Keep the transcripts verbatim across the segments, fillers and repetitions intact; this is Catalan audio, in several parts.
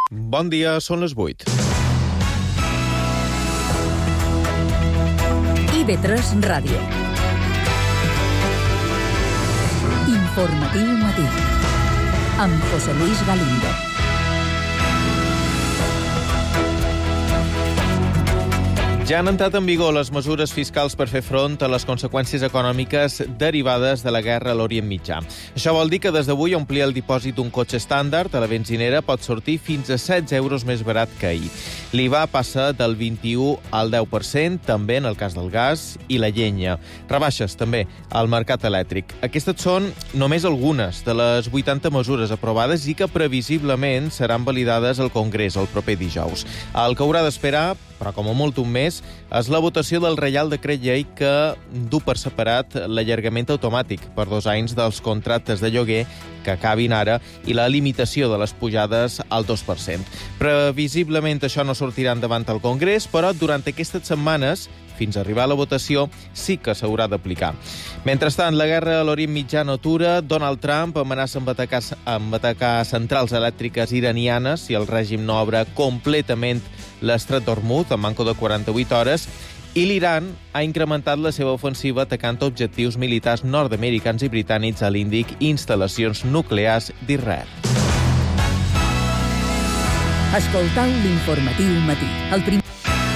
Bon dia, són les vuit. I ve tres Ràdio. Informatiu matí. Amb José Luis Galindo. Ja han entrat en vigor les mesures fiscals per fer front a les conseqüències econòmiques derivades de la guerra a l'Orient Mitjà. Això vol dir que des d'avui omplir el dipòsit d'un cotxe estàndard a la benzinera pot sortir fins a setze euros més barat que ahir. L'I V A passa del vint-i-u al deu per cent, també en el cas del gas i la llenya. Rebaixes, també, al mercat elèctric. Aquestes són només algunes de les vuitanta mesures aprovades i que previsiblement seran validades al Congrés el proper dijous. El que haurà d'esperar, però com a molt un mes, és la votació del Reial Decret Llei que du per separat l'allargament automàtic per dos anys dels contractes de lloguer que acabin ara i la limitació de les pujades al dos per cent. Previsiblement això no sortirà endavant al Congrés, però durant aquestes setmanes, fins a arribar a la votació, sí que s'haurà d'aplicar. Mentrestant, la guerra a l'Orient Mitjà no atura. Donald Trump amenaça amb atacar, amb atacar centrals elèctriques iranianes si el règim no obre completament l'estret d'Hormuz en manco de quaranta-vuit hores, i l'Iran ha incrementat la seva ofensiva atacant objectius militars nord-americans i britànics a l'Índic i instal·lacions nuclears d'Israel. Escoltau l'informatiu matí. El primer...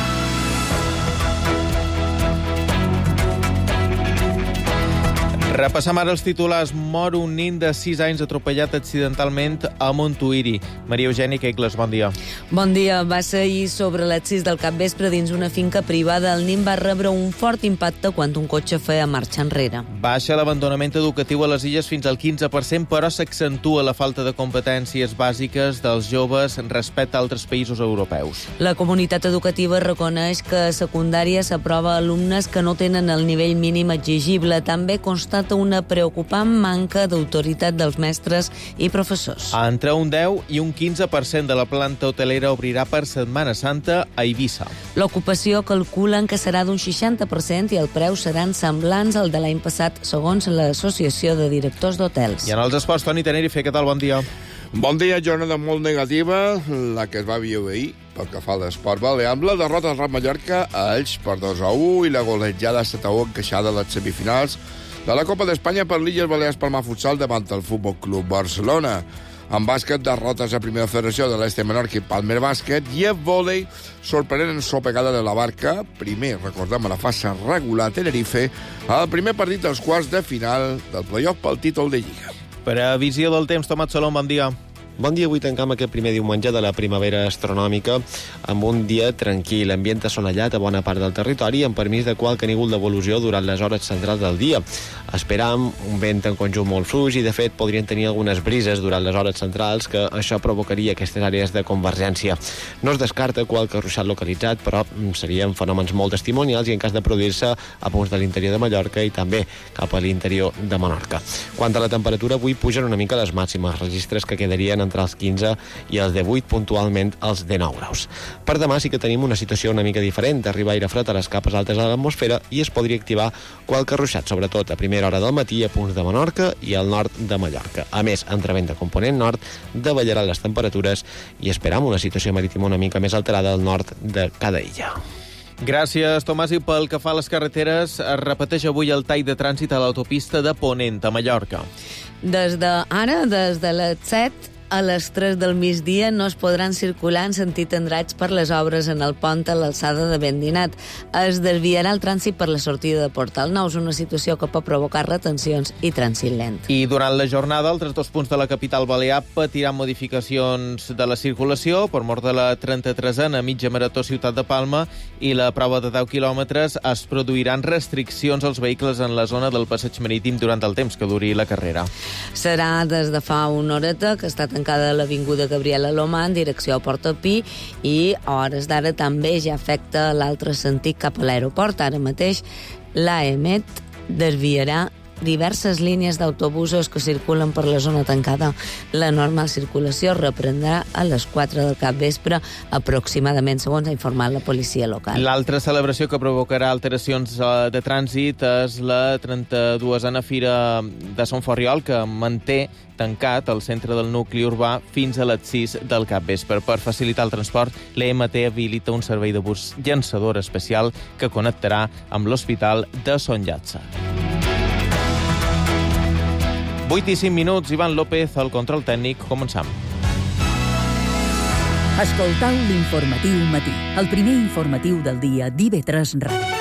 Repassam ara els titulars. Mor un nin de sis anys atropellat accidentalment a Montuïri. Maria Eugènia Queigles, bon dia. Bon dia. Va ser ahir sobre les sis del capvespre dins una finca privada. El nin va rebre un fort impacte quan un cotxe feia marxa enrere. Baixa l'abandonament educatiu a les illes fins al quinze per cent, però s'accentua la falta de competències bàsiques dels joves respecte a altres països europeus. La comunitat educativa reconeix que a secundària s'aprova alumnes que no tenen el nivell mínim exigible. També constata una preocupant manca d'autoritat dels mestres i professors. Entre un deu i un quinze per cent de la planta hotelera obrirà per Setmana Santa a Eivissa. L'ocupació calculen que serà d'un seixanta per cent i el preu seran semblants al de l'any passat, segons l'Associació de Directors d'Hotels. I en els esports, Toni Tenerife, què tal? Bon dia. Bon dia, jornada molt negativa, la que es va viure ahir, pel que fa a l'esport balear, amb la derrota del Real Mallorca a Elx per dos a u i la golejada set a u encaixada a les semifinals de la Copa d'Espanya per l'Illes Balears Palma Futsal davant el Futbol Club Barcelona. En bàsquet, derrotes a Primera Federació de l'Este Menorca i Palmer Bàsquet, i a vòlei, sorprenent ensopegada de la Barca, primer, recordem, a la fase regular a Tenerife, al primer partit dels quarts de final del play-off pel títol de Lliga. Previsió del temps, Tomat Salom, bon dia. Bon dia, avui tancam aquest primer diumenge de la primavera astronòmica amb un dia tranquil, ambient assolellat a bona part del territori amb permís de qualque nígol d'evolució durant les hores centrals del dia. Esperam un vent en conjunt molt fluix i, de fet, podrien tenir algunes brises durant les hores centrals que això provocaria aquestes àrees de convergència. No es descarta qualque ruixat localitzat, però serien fenòmens molt testimonials i en cas de produir-se a punts de l'interior de Mallorca i també cap a l'interior de Menorca. Quant a la temperatura, avui pugen una mica les màximes, registres que quedarien entre els quinze i els divuit, puntualment els dinou graus. Per demà sí que tenim una situació una mica diferent. Arriba aire fred a les capes altes de l'atmosfera i es podria activar qualque ruixat, sobretot a primera hora del matí a punts de Menorca i al nord de Mallorca. A més, entre vent de component nord, davallaran les temperatures i esperam una situació marítima una mica més alterada al nord de cada illa. Gràcies, Tomàs. I pel que fa a les carreteres, es repeteix avui el tall de trànsit a l'autopista de Ponent, a Mallorca. Des de ara, des de les set a les tres del migdia no es podran circular en sentit endrats per les obres en el pont a l'alçada de Bendinat. Es desviarà el trànsit per la sortida de Portal Nou. És una situació que pot provocar retencions i trànsit lent. I durant la jornada, altres dos punts de la capital balear patiran modificacions de la circulació per mort de la trenta-tresena mitja marató Ciutat de Palma i la prova de deu quilòmetres. Es produiran restriccions als vehicles en la zona del passeig marítim durant el temps que duri la carrera. Serà des de fa una horeta que està tancada l'avinguda Gabriela Lomà en direcció a Portopí i a hores d'ara també ja afecta l'altre sentit cap a l'aeroport. Ara mateix l'A E M E T desviarà diverses línies d'autobusos que circulen per la zona tancada. La normal circulació reprendrà a les quatre del capvespre, aproximadament, segons ha informat la policia local. L'altra celebració que provocarà alteracions de trànsit és la trenta-duesena Fira de Sant Ferriol, que manté tancat el centre del nucli urbà fins a les sis del capvespre. Per facilitar el transport, l'E M T habilita un servei de bus llançador especial que connectarà amb l'Hospital de Son Llàtzer. vuit i cinc minuts, Ivan López, al control tècnic. Començam. Escoltau l'informatiu matí, el primer informatiu del dia d'I V tres Ràdio.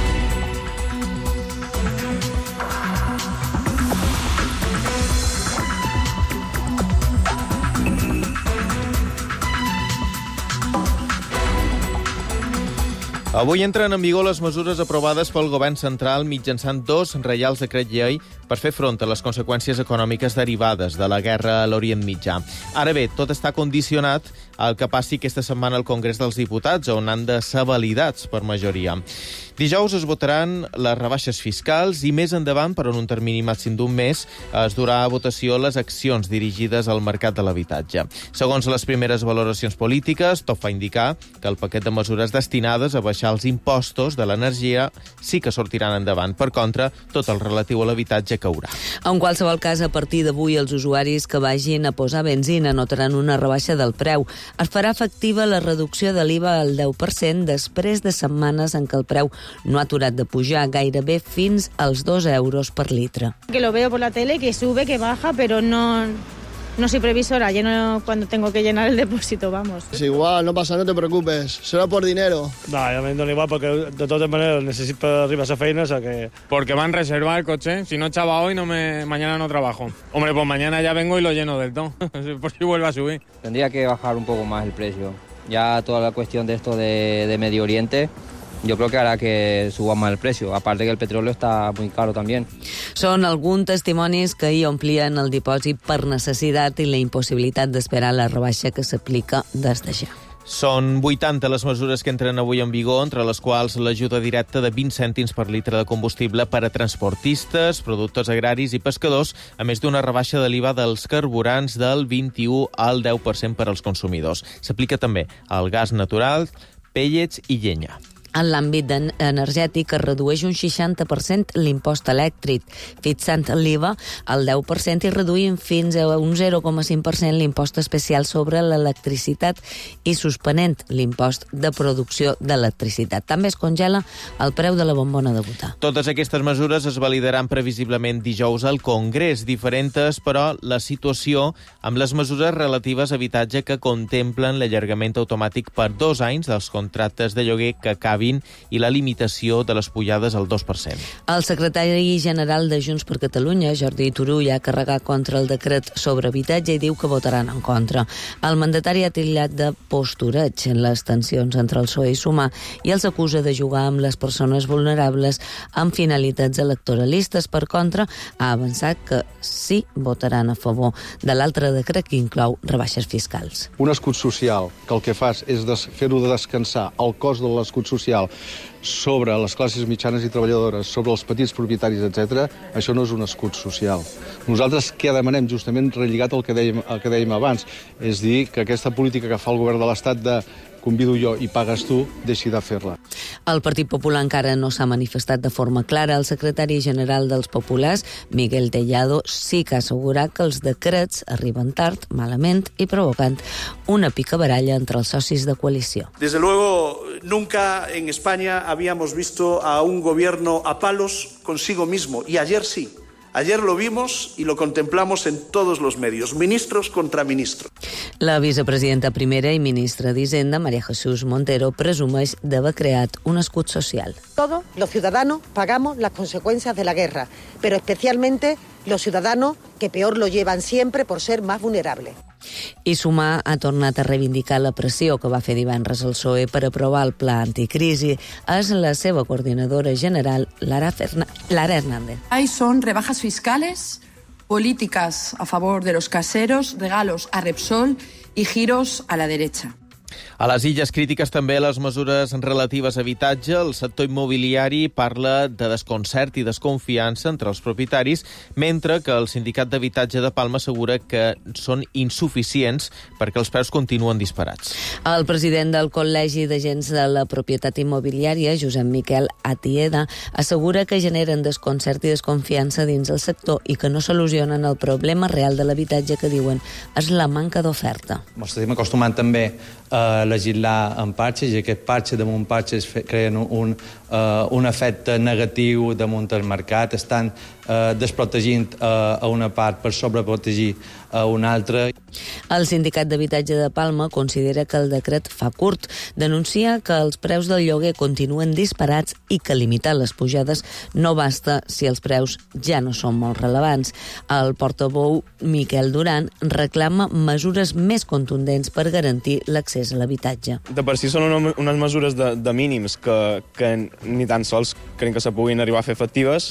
Avui entren en vigor les mesures aprovades pel govern central mitjançant dos reials decret llei per fer front a les conseqüències econòmiques derivades de la guerra a l'Orient Mitjà. Ara bé, tot està condicionat al que passi aquesta setmana al Congrés dels Diputats, on han de ser validats per majoria. Dijous es votaran les rebaixes fiscals i més endavant, per en un termini màxim d'un mes, es durà a votació les accions dirigides al mercat de l'habitatge. Segons les primeres valoracions polítiques, tot fa indicar que el paquet de mesures destinades a baixar els impostos de l'energia sí que sortiran endavant. Per contra, tot el relatiu a l'habitatge caurà. En qualsevol cas, a partir d'avui, els usuaris que vagin a posar benzina notaran una rebaixa del preu. Es farà efectiva la reducció de l'I V A al deu per cent després de setmanes en què el preu no ha aturat de pujar, gairebé fins als dos euros per litre. Que lo veo por la tele, que sube, que baja, pero no, no soy previsora, lleno cuando tengo que llenar el depósito, vamos. Es igual, no pasa, no te preocupes, será por dinero. No, a mí me da igual porque de todas maneras necesito arriba esa feina, o sea que... Porque van a reservar el coche, si no echaba hoy, no me, mañana no trabajo. Hombre, pues mañana ya vengo y lo lleno del todo, por si vuelve a subir. Tendría que bajar un poco más el precio. Ya toda la cuestión de esto de, de Medio Oriente... yo creo que hará que suba más el precio, aparte que el petróleo está muy caro también. Són alguns testimonis que hi omplien el dipòsit per necessitat i la impossibilitat d'esperar la rebaixa que s'aplica des de ja. Són vuitanta les mesures que entren avui en vigor, entre les quals l'ajuda directa de vint cèntims per litre de combustible per a transportistes, productors agraris i pescadors, a més d'una rebaixa de l'I V A dels carburants del vint-i-u al deu per cent per als consumidors. S'aplica també al gas natural, pellets i llenya. En l'àmbit energètic es redueix un seixanta per cent l'impost elèctric, fixant l'I V A al deu per cent i reduint fins a un zero coma cinc per cent l'impost especial sobre l'electricitat i suspenent l'impost de producció d'electricitat. També es congela el preu de la bombona de butà. Totes aquestes mesures es validaran previsiblement dijous al Congrés, diferents, però la situació amb les mesures relatives a habitatge que contemplen l'allargament automàtic per dos anys dels contractes de lloguer que acabin i la limitació de les pujades al dos per cent. El secretari general de Junts per Catalunya, Jordi Turull, ha carregat contra el decret sobre habitatge i diu que votaran en contra. El mandatari ha titllat de postureig en les tensions entre el P S O E i Sumar i els acusa de jugar amb les persones vulnerables amb finalitats electoralistes. Per contra, ha avançat que sí votaran a favor de l'altre decret que inclou rebaixes fiscals. Un escut social que el que fa és fer-ho de descansar el cost de l'escut social sobre les classes mitjanes i treballadores, sobre els petits propietaris, etcètera, això no és un escut social. Nosaltres què demanem? Justament relligat al que dèiem, al que dèiem abans, és dir, que aquesta política que fa el govern de l'Estat de convido jo i pagues tu, deixi de fer-la. El Partit Popular encara no s'ha manifestat de forma clara. El secretari general dels Populars, Miguel Tellado, sí que ha assegurat que els decrets arriben tard, malament i provocant una picabaralla entre els socis de coalició. Desde luego, nunca en España habíamos visto a un gobierno a palos consigo mismo, y ayer sí. Ayer lo vimos y lo contemplamos en todos los medios, ministros contra ministros. La vicepresidenta primera i ministra d'Hisenda, María Jesús Montero, presumeix d'haver creat un escut social. Todos los ciudadanos pagamos las consecuencias de la guerra, pero especialmente los ciudadanos que peor lo llevan siempre por ser más vulnerables. I Sumar ha tornat a reivindicar la pressió que va fer divendres el P S O E per aprovar el pla anticrisi. És la seva coordinadora general, Lara, Ferna... Lara Hernández. Ahí son rebajas fiscales, políticas a favor de los caseros, regalos a Repsol y giros a la derecha. A les Illes, crítiques també les mesures relatives a habitatge. El sector immobiliari parla de desconcert i desconfiança entre els propietaris, mentre que el sindicat d'habitatge de Palma assegura que són insuficients perquè els preus continuen disparats. El president del Col·legi d'Agents de la Propietat Immobiliària, Josep Miquel Atieda, assegura que generen desconcert i desconfiança dins el sector i que no solucionen el problema real de l'habitatge, que diuen és la manca d'oferta. Ens estem acostumant també a legislar en parxes, i aquest parxe damunt parxes creen un, uh, un efecte negatiu damunt el mercat, estan uh, desprotegint uh, a una part per sobreprotegir a una altra. El sindicat d'habitatge de Palma considera que el decret fa curt. Denuncia que els preus del lloguer continuen disparats i que limitar les pujades no basta si els preus ja no són molt rellevants. El portaveu Miquel Duran reclama mesures més contundents per garantir l'accés a l'habitatge. De per si són una, unes mesures de, de mínims que, que ni tan sols creiem que se puguin arribar a fer efectives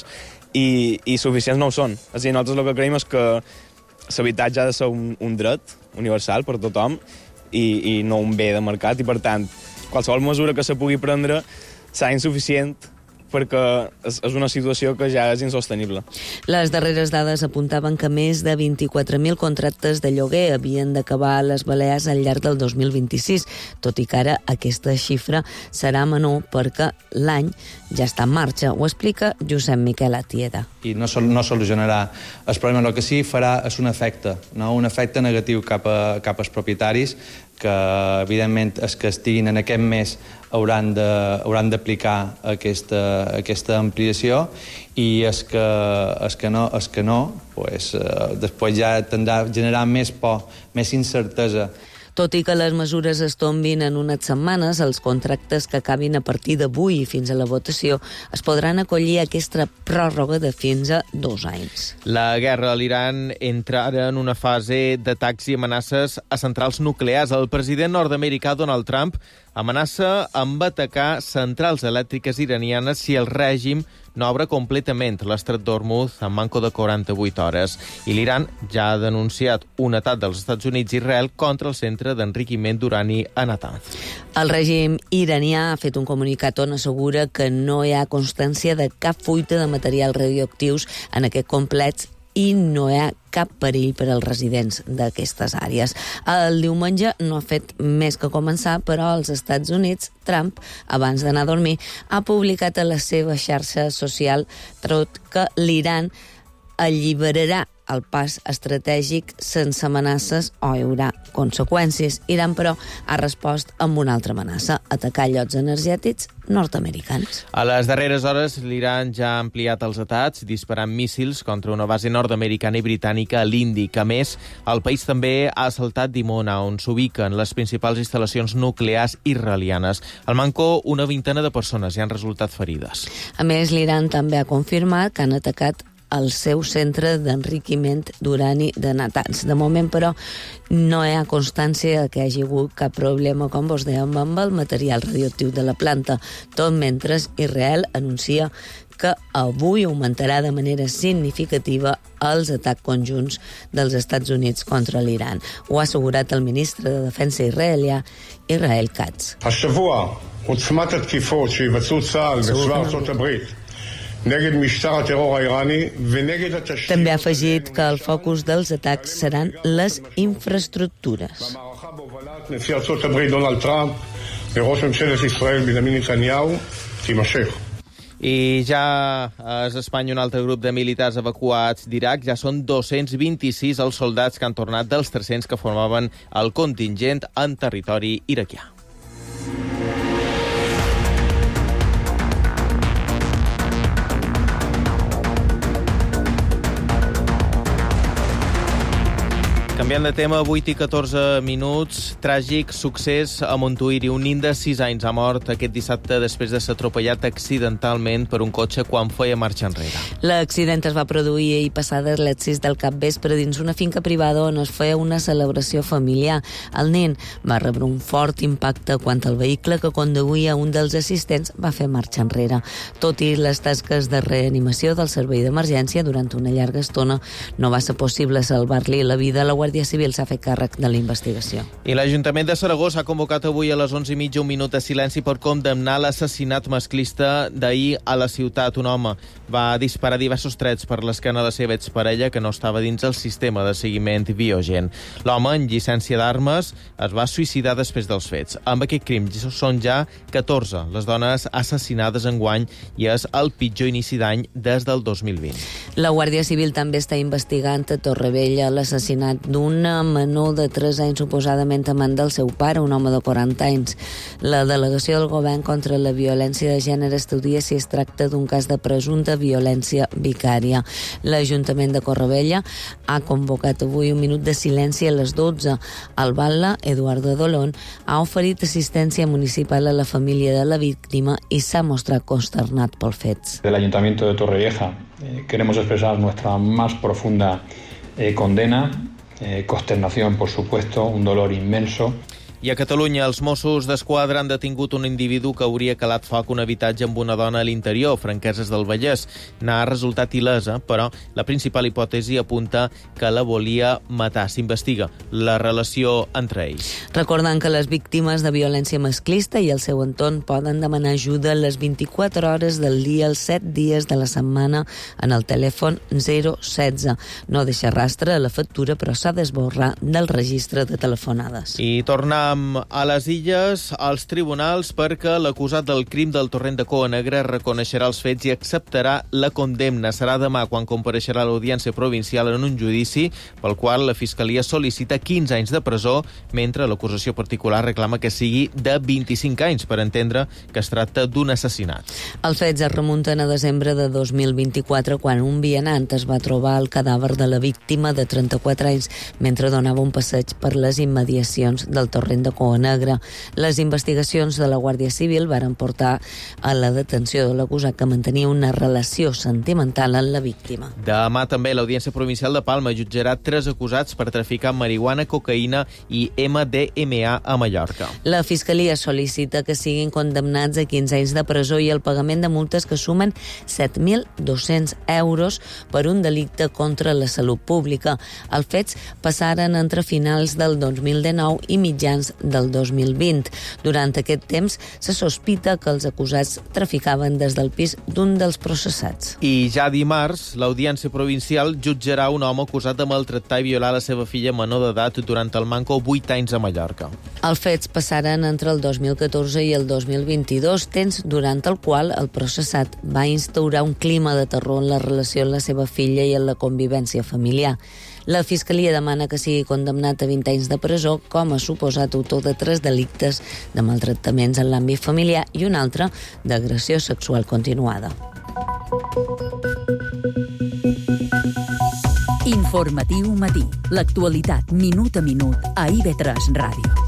i, i suficients no ho són. És a dir, nosaltres el que creiem és que l'habitatge ha de ser un, un dret universal per tothom i, i no un bé de mercat, i per tant qualsevol mesura que se pugui prendre serà insuficient perquè és, és una situació que ja és insostenible. Les darreres dades apuntaven que més de vint-i-quatre mil contractes de lloguer havien d'acabar a les Balears al llarg del dos mil vint-i-sis, tot i que ara aquesta xifra serà menor perquè l'any ja està en marxa. Ho explica Josep Miquel Atieda. I no, sol, no solucionarà el problema. El que sí farà és un efecte, no? un efecte negatiu cap, a, cap als propietaris, que evidentment els que estiguin en aquest mes hauran de, hauran d'aplicar aquesta, aquesta ampliació, i els que, els que no, els que no pues, eh, després ja tindrà generar més por, més incertesa. Tot i que les mesures es tombin en unes setmanes, els contractes que acabin a partir d'avui fins a la votació es podran acollir a aquesta pròrroga de fins a dos anys. La guerra a l'Iran entra ara en una fase d'atacs i amenaces a centrals nuclears. El president nord-americà Donald Trump amenaça amb atacar centrals elèctriques iranianes si el règim no obre completament l'estret d'Hormuz en manco de quaranta-vuit hores. I l'Iran ja ha denunciat un atac dels Estats Units i Israel contra el centre d'enriquiment d'urani a Natanz. El règim iranià ha fet un comunicat on assegura que no hi ha constància de cap fuita de materials radioactius en aquest complex i no hi ha cap perill per als residents d'aquestes àrees. El diumenge no ha fet més que començar, però als Estats Units, Trump, abans d'anar a dormir, ha publicat a la seva xarxa social que l'Iran alliberarà el pas estratègic sense amenaces o hi haurà conseqüències. Iran, però, ha respost amb una altra amenaça, atacar llocs energètics nord-americans. A les darreres hores, l'Iran ja ha ampliat els atacs, disparant míssils contra una base nord-americana i britànica a l'Índic. A més, el país també ha assaltat Dimona, on s'ubiquen les principals instal·lacions nuclears israelianes. Al manco, una vintena de persones ja han resultat ferides. A més, l'Iran també ha confirmat que han atacat el seu centre d'enriquiment d'urani de Natanz. De moment, però, no hi ha constància que hi hagi hagut cap problema, com vos dèiem, amb el material radioactiu de la planta. Tot mentre Israel anuncia que avui augmentarà de manera significativa els atacs conjunts dels Estats Units contra l'Iran. Ho ha assegurat el ministre de Defensa israelià, Israel Katz. השבוע עוצמת התקיפות שיבצעו צה"ל וצבא ארצות הברית נגד משטר הטרור האיראני ונגד התשתיות. També ha afegit que el focus dels atacs seran les infraestructures. במערכה בהובלת נשיא ארצות הברית דונלד טראמפ וראש ממשלת ישראל בנימין נתניהו תימשך. I ja és a Espanya un altre grup de militars evacuats d'Iraq. Ja són dos-cents vint-i-sis els soldats que han tornat dels tres-cents que formaven el contingent en territori iraquià. Canviant de tema, vuit i catorze minuts, tràgic succés a Montuïri. Un nen de sis anys ha mort aquest dissabte després de ser atropellat accidentalment per un cotxe quan feia marxa enrere. L'accident es va produir ahir passades les sis del capvespre dins una finca privada on es feia una celebració familiar. El nen va rebre un fort impacte quan el vehicle que conduïa un dels assistents va fer marxa enrere. Tot i les tasques de reanimació del servei d'emergència durant una llarga estona, no va ser possible salvar-li la vida. La Guàrdia Guàrdia Civil s'ha fet càrrec de la investigació. I l'Ajuntament de Saragossa ha convocat avui a les onze i mitja un minut de silenci per condemnar l'assassinat masclista d'ahir a la ciutat. Un home va disparar diversos trets per l'esquena a la seva exparella, que no estava dins el sistema de seguiment Biogen. L'home, en llicència d'armes, es va suïcidar després dels fets. Amb aquest crim són ja catorze les dones assassinades enguany i és el pitjor inici d'any des del dos mil vint. La Guàrdia Civil també està investigant a Torrevella l'assassinat d'una menor de tres anys suposadament amant del seu pare, un home de quaranta anys. La delegació del govern contra la violència de gènere estudia si es tracta d'un cas de presumpta violència vicària. L'Ajuntament de Torrevella ha convocat avui un minut de silenci a les dotze. El batlle, Eduardo Dolón, ha oferit assistència municipal a la família de la víctima i s'ha mostrat consternat pels fets. Del Ayuntamiento de Torrevieja eh, queremos expresar nuestra más profunda eh, condena, eh, consternación, por supuesto, un dolor inmenso. I a Catalunya, els Mossos d'Esquadra han detingut un individu que hauria calat foc un habitatge amb una dona a l'interior, Franqueses del Vallès. N'ha resultat il·lesa, però la principal hipòtesi apunta que la volia matar. S'investiga la relació entre ells. Recordant que les víctimes de violència masclista i el seu entorn poden demanar ajuda a les vint-i-quatre hores del dia, els set dies de la setmana, en el telèfon zero setze. No deixa rastre a la factura, però s'ha d'esborrar del registre de telefonades. I tornar a les Illes, als tribunals, perquè l'acusat del crim del torrent de Coa Negra reconeixerà els fets i acceptarà la condemna. Serà demà quan compareixerà a l'Audiència Provincial en un judici pel qual la Fiscalia sol·licita quinze anys de presó, mentre l'acusació particular reclama que sigui de vint-i-cinc anys, per entendre que es tracta d'un assassinat. Els fets es remunten a desembre de dos mil vint-i-quatre, quan un vianant es va trobar el cadàver de la víctima de trenta-quatre anys mentre donava un passeig per les immediacions del torrent de Coa Negra. Les investigacions de la Guàrdia Civil varen portar a la detenció de l'acusat, que mantenia una relació sentimental amb la víctima. Demà també l'Audiència Provincial de Palma jutjarà tres acusats per traficar marihuana, cocaïna i ema de ema a a Mallorca. La Fiscalia sol·licita que siguin condemnats a quinze anys de presó i el pagament de multes que sumen set mil dos-cents euros per un delicte contra la salut pública. Els fets passaren entre finals del dos mil dinou i mitjans del dos mil vint. Durant aquest temps se sospita que els acusats traficaven des del pis d'un dels processats. I ja dimarts, l'Audiència Provincial jutjarà un home acusat de maltractar i violar la seva filla menor d'edat durant el manco vuit anys a Mallorca. Els fets passaren entre el dos mil catorze i el dos mil vint-i-dos, temps durant el qual el processat va instaurar un clima de terror en la relació amb la seva filla i en la convivència familiar. La Fiscalia demana que sigui condemnat a vint anys de presó com a suposat autor de tres delictes de maltractaments en l'àmbit familiar i un altre d'agressió sexual continuada. Informatiu Matí. L'actualitat minut a minut a I V tres Ràdio.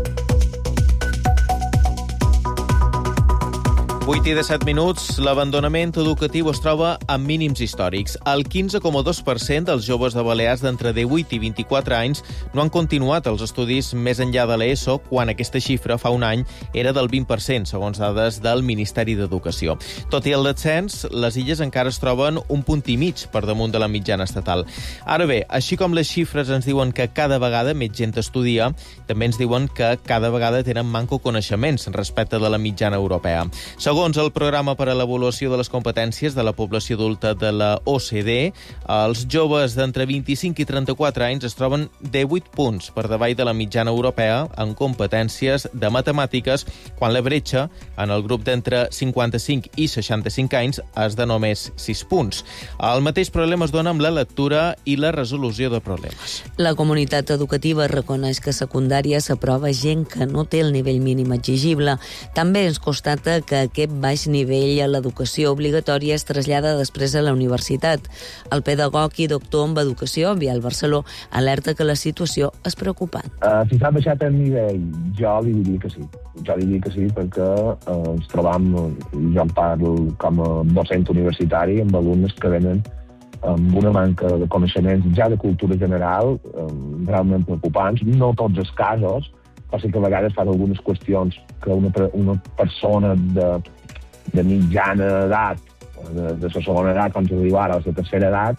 vuit i disset minuts, l'abandonament educatiu es troba amb mínims històrics. El quinze coma dos per cent dels joves de Balears d'entre divuit i vint-i-quatre anys no han continuat els estudis més enllà de l'ESO, quan aquesta xifra fa un any era del vint per cent, segons dades del Ministeri d'Educació. Tot i el descens, les illes encara es troben un punt i mig per damunt de la mitjana estatal. Ara bé, així com les xifres ens diuen que cada vegada més gent estudia, també ens diuen que cada vegada tenen manco coneixements respecte de la mitjana europea. Segons el Programa per a l'Avaluació de les Competències de la Població Adulta de la O C D E, els joves d'entre vint-i-cinc i trenta-quatre anys es troben divuit punts per davall de la mitjana europea en competències de matemàtiques, quan la bretxa en el grup d'entre cinquanta-cinc i seixanta-cinc anys és de només sis punts. El mateix problema es dona amb la lectura i la resolució de problemes. La comunitat educativa reconeix que a secundària s'aprova gent que no té el nivell mínim exigible. També ens constata que aquest baix nivell a l'educació obligatòria es trasllada després a la universitat. El pedagog i doctor en educació, Biel Barceló, alerta que la situació és preocupant. Uh, si s'ha baixat el nivell, jo li diria que sí. Jo li diria que sí perquè uh, ens trobam, jo en parlo com a docent universitari, amb alumnes que venen amb una manca de coneixements ja de cultura general, um, realment preocupants. No tots els casos, però sí que a vegades fan algunes qüestions que una, una persona de, de mitjana edat, de, de la segona edat, quan arribar a la tercera edat,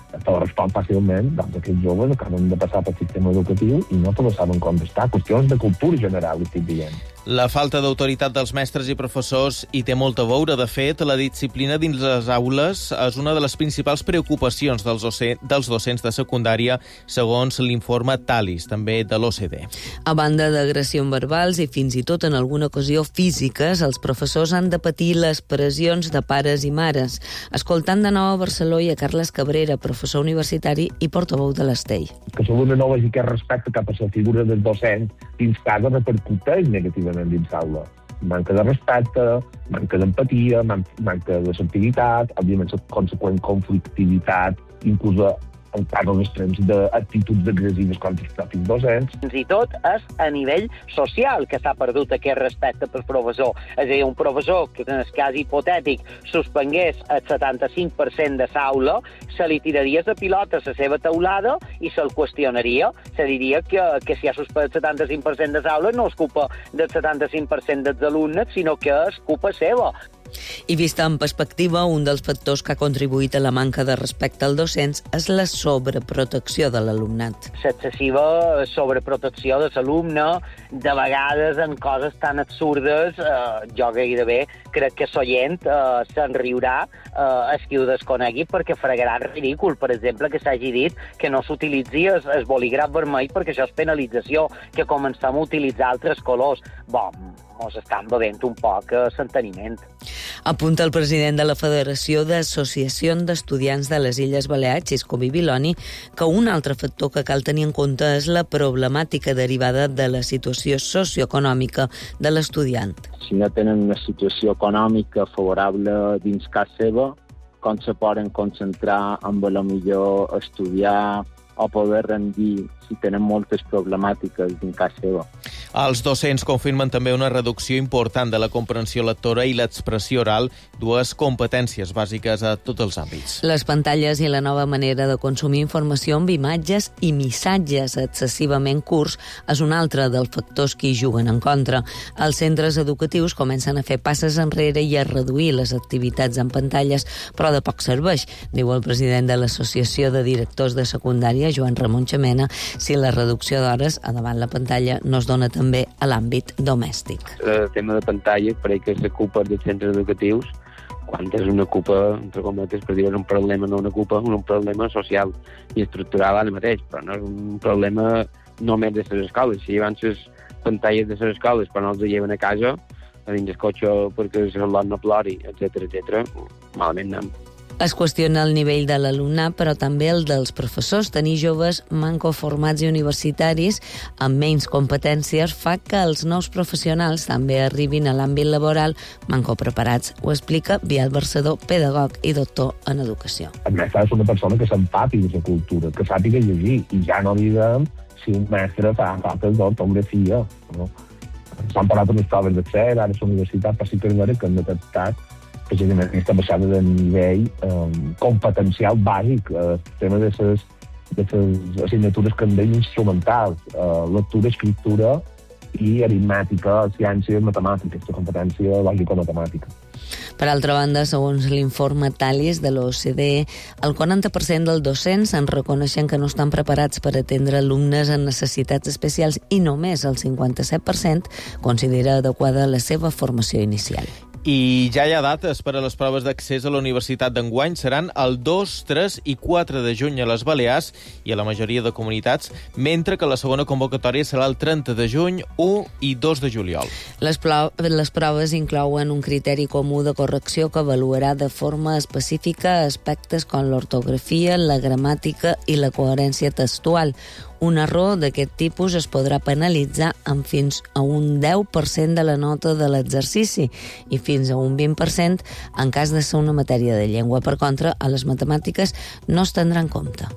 te la respon fàcilment, doncs aquests joves acaben de passar pel sistema educatiu i no te la saben contestar. Qüestions de cultura general, estic dient. La falta d'autoritat dels mestres i professors hi té molt a veure. De fet, la disciplina dins les aules és una de les principals preocupacions dels, dels docents de secundària, segons l'informe Talis, també de l'O C D E. A banda d'agressions verbals i fins i tot en alguna ocasió físiques, els professors han de patir les pressions de pares i mares. Escoltant de nou a Barcelona i a Carles Cabrera, professor universitari i portaveu de l'Estell. Que l'alumne no vegi aquest respecte cap a la figura del docent dins casa repercuteix negativament dins l'aula. Manca de respecte, manca d'empatia, manca de sensibilitat, òbviament la conseqüent conflictivitat, inclús en casos extrems d'actituds agressives contra els propis docents. Fins i tot és a nivell social que s'ha perdut aquest respecte pel professor. És a dir, un professor que en el cas hipotètic suspengués el setanta-cinc per cent de l'aula, se li tiraria la pilota a la seva taulada i se'l qüestionaria. Se diria que, que si ha suspès el setanta-cinc per cent de l'aula no és culpa del setanta-cinc per cent dels alumnes, sinó que és culpa seva. I vista en perspectiva, un dels factors que ha contribuït a la manca de respecte als docents és la sobreprotecció de l'alumnat. L'excessiva sobreprotecció de l'alumne, de vegades en coses tan absurdes, eh, jo gairebé crec que l'oient eh, se'n riurà, eh, es qui ho desconegui, perquè fregarà ridícul, per exemple, que s'hagi dit que no s'utilitzi el, el bolígraf vermell perquè això és penalització, que comencem a utilitzar altres colors. Bon, mos estan bevent un poc a s'enteniment. Apunta el president de la Federació d'Associacions d'Estudiants de les Illes Balears, Xisco Bibiloni, que un altre factor que cal tenir en compte és la problemàtica derivada de la situació socioeconòmica de l'estudiant. Si no tenen una situació econòmica favorable dins casa seva, com se poden concentrar en a lo millor estudiar o poder rendir si tenen moltes problemàtiques dins casa seva. Els docents confirmen també una reducció important de la comprensió lectora i l'expressió oral, dues competències bàsiques a tots els àmbits. Les pantalles i la nova manera de consumir informació amb imatges i missatges excessivament curts és un altre dels factors que hi juguen en contra. Els centres educatius comencen a fer passes enrere i a reduir les activitats en pantalles, però de poc serveix, diu el president de l'Associació de Directors de Secundària, Joan Ramon Xamena, si la reducció d'hores a davant la pantalla no es dona també a l'àmbit domèstic. El tema de pantalla crec que és la culpa dels centres educatius, quan és una culpa, entre cometes, per dir, és un problema, no una culpa, un problema social i estructural ara mateix, però no és un problema només de les escoles. Si llevan les pantalles de les escoles quan els lleven a casa, a dins del cotxe perquè el celular no plori, etcètera, etcètera, malament anem. Es qüestiona el nivell de l'alumnat, però també el dels professors. Tenir joves mancoformats i universitaris amb menys competències fa que els nous professionals també arribin a l'àmbit laboral mancopreparats. Ho explica Biel Barcedor, pedagog i doctor en educació. El mestre és una persona que s'empapi de la cultura, que sàpiga llegir, i ja no diguem si un mestre fa faltes d'ortografia. No? S'han parlat amb les proves d'Excel, ara a la universitat, per si que que han detectat precisament aquesta baixada de nivell eh, competencial bàsic, el eh, tema de les de les assignatures que en deien instrumentals, eh, lectura, escriptura i aritmètica, ciències, matemàtiques, la competència lògico-matemàtica. Per altra banda, segons l'informe Talis de l'O C D E, el quaranta per cent dels docents en reconeixen que no estan preparats per atendre alumnes amb necessitats especials i només el cinquanta-set per cent considera adequada la seva formació inicial. I ja hi ha dates per a les proves d'accés a la Universitat d'enguany. Seran el dos, tres i quatre de juny a les Balears i a la majoria de comunitats, mentre que la segona convocatòria serà el trenta de juny, u i dos de juliol. Les, plo- les proves inclouen un criteri comú de correcció que avaluarà de forma específica aspectes com l'ortografia, la gramàtica i la coherència textual. Un error d'aquest tipus es podrà penalitzar amb fins a un deu per cent de la nota de l'exercici i fins a un vint per cent en cas de ser una matèria de llengua. Per contra, a les matemàtiques no es tindrà en compte.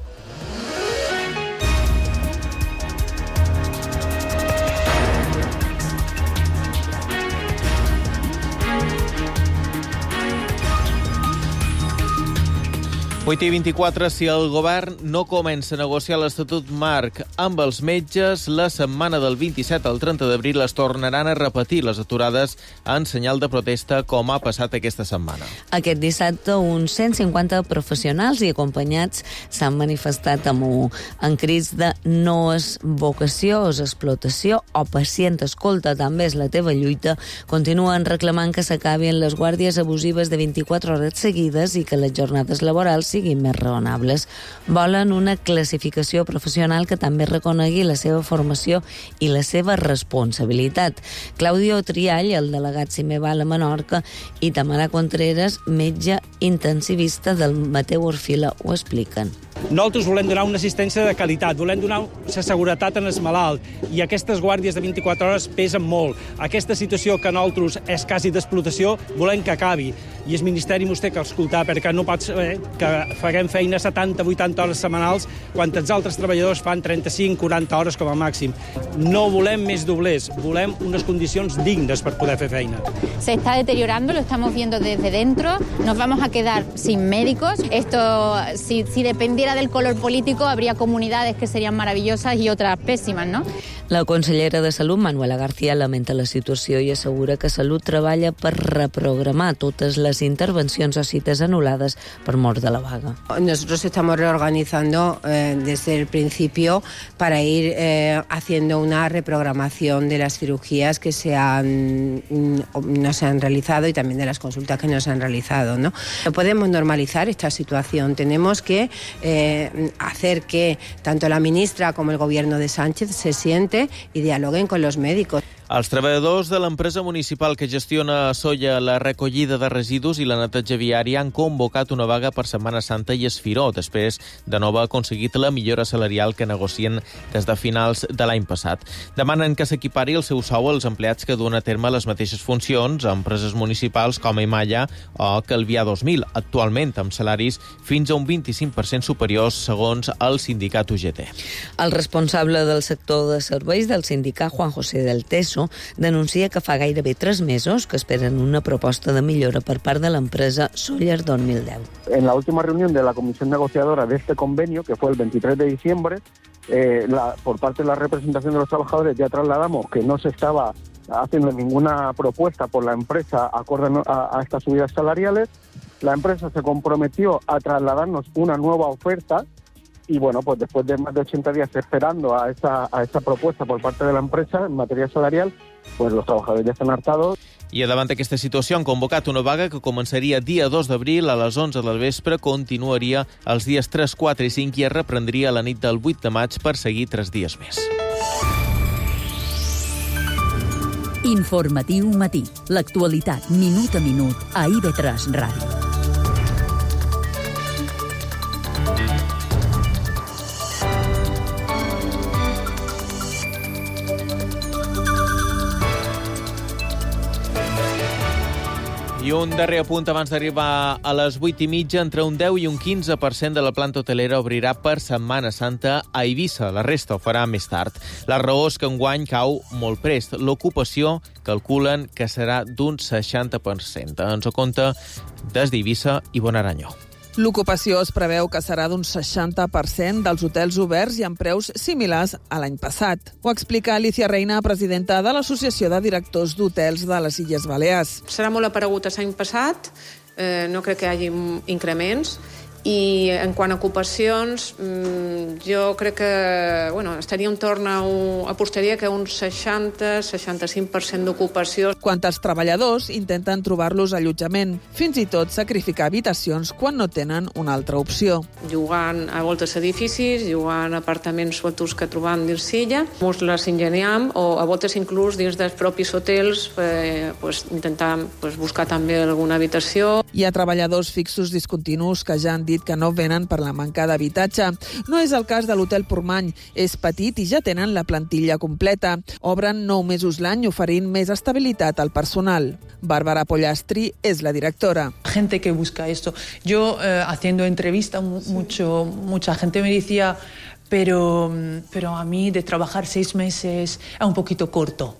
vuit i vint-i-quatre, si el govern no comença a negociar l'Estatut Marc amb els metges, la setmana del vint-i-set al trenta d'abril es tornaran a repetir les aturades en senyal de protesta, com ha passat aquesta setmana. Aquest dissabte, uns cent cinquanta professionals i acompanyats s'han manifestat amb U, en crits de no és vocació, és explotació o pacient escolta, també és la teva lluita. Continuen reclamant que s'acabin les guàrdies abusives de vint-i-quatre hores seguides i que les jornades laborals siguin més raonables. Volen una classificació professional que també reconegui la seva formació i la seva responsabilitat. Claudio Triall, el delegat Cimeval a Menorca, i Tamara Contreras, metge intensivista del Mateu Orfila, ho expliquen. Nosaltres volem donar una assistència de qualitat, volem donar la seguretat en el malalt, i aquestes guàrdies de vint-i-quatre hores pesen molt. Aquesta situació que nosaltres és quasi d'explotació, volem que acabi. I el Ministeri mos té que escoltar, perquè no pot ser que faguem feina setanta a vuitanta hores setmanals quan els altres treballadors fan trenta-cinc a quaranta hores com a màxim. No volem més doblers, volem unes condicions dignes per poder fer feina. Se está deteriorando, lo estamos viendo desde dentro, nos vamos a quedar sin médicos. Esto, si, si dependiera del color político, habría comunidades que serían maravillosas y otras pésimas, ¿no? La consellera de Salut, Manuela García, lamenta la situació i assegura que Salut treballa per reprogramar totes les intervencions o cites anul·lades per mort de la vaga. Nosotros estamos reorganizando eh, desde el principio para ir eh, haciendo una reprogramación de las cirugías que se han, no se han realizado y también de las consultas que no se han realizado, ¿no? No podemos normalizar esta situación. Tenemos que eh, hacer que tanto la ministra como el gobierno de Sánchez se siente i dialoguen con los médicos. Els treballadors de l'empresa municipal que gestiona a Sóller la recollida de residus i la neteja viària han convocat una vaga per Setmana Santa i Esfiró, després de no haver aconseguit la millora salarial que negocien des de finals de l'any passat. Demanen que s'equipari el seu sou als empleats que duen a terme les mateixes funcions a empreses municipals com Imalla o Calvià dos mil, actualment amb salaris fins a un vint-i-cinc per cent superiors, segons el sindicat U G T. El responsable del sector de serveis del sindicat, Juan José del Teso, denuncia que fa gairebé tres mesos que esperen una proposta de millora per part de l'empresa Sóller dos mil deu. En la última reunión de la comisión negociadora de este convenio, que fue el veintitrés de diciembre, eh, la, por parte de la representación de los trabajadores ya trasladamos que no se estaba haciendo ninguna propuesta por la empresa acorde a, a estas subidas salariales. La empresa se comprometió a trasladarnos una nueva oferta. Y bueno, pues después de más de ochenta días esperando a esa, a esa propuesta por parte de la empresa en materia salarial, pues los trabajadores ya están hartados. I davant d'aquesta situació han convocat una vaga que començaria dia dos d'abril a les onze del vespre, continuaria els dies tres, quatre i cinc i es reprendria la nit del vuit de maig per seguir tres dies més. Informatiu matí. L'actualitat minut a minut a I V tres Ràdio. I un darrer apunt abans d'arribar a les vuit i mitja, entre un deu i un quinze per cent de la planta hotelera obrirà per Setmana Santa a Eivissa. La resta ho farà més tard. La raó és que enguany cau molt prest. L'ocupació calculen que serà d'un seixanta per cent. Ens ho conta des d'Eivissa i Bonaranyó. L'ocupació es preveu que serà d'un seixanta per cent dels hotels oberts i amb preus similars a l'any passat. Ho explica Alicia Reina, presidenta de l'Associació de Directors d'Hotels de les Illes Balears. Serà molt aparegut l'any passat, eh, no crec que hi hagi increments, i en quant a ocupacions, jo crec que bueno, estaria en torn a, un, apostaria que un seixanta a seixanta-cinc per cent d'ocupació. Quant als treballadors, intenten trobar-los allotjament, fins i tot sacrificar habitacions quan no tenen una altra opció. Jugant a voltes edificis, jugant a apartaments sueltos que trobam dins Silla, ens les ingeniam, o a voltes inclús dins dels propis hotels eh, pues, intentar pues, buscar també alguna habitació. Hi ha treballadors fixos discontinus que ja han dit que no venen per la manca d'habitatge. No és el cas de l'Hotel Portmany. És petit i ja tenen la plantilla completa. Obren nou mesos l'any oferint més estabilitat al personal. Bárbara Pollastri és la directora. Gente que busca esto. Yo, eh, haciendo entrevista, mucho, mucha gente me decía, pero, pero a mí de trabajar seis meses es un poquito corto.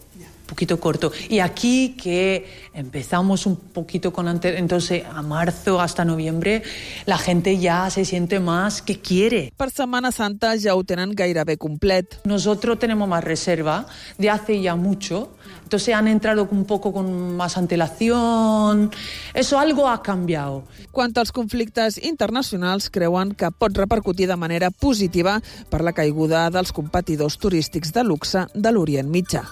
poquito corto. Y aquí que empezamos un poquito con ante- entonces a marzo hasta noviembre, la gente ya se siente más que quiere. Per Setmana Santa ja ho tenen gairebé complet. Nosotros tenemos más reserva de hace ya mucho, entonces han entrado un poco con más antelación. Eso algo ha cambiado. Quant als conflictes internacionals, creuen que pot repercutir de manera positiva per la caiguda dels competidors turístics de luxe de l'Orient Mitjà.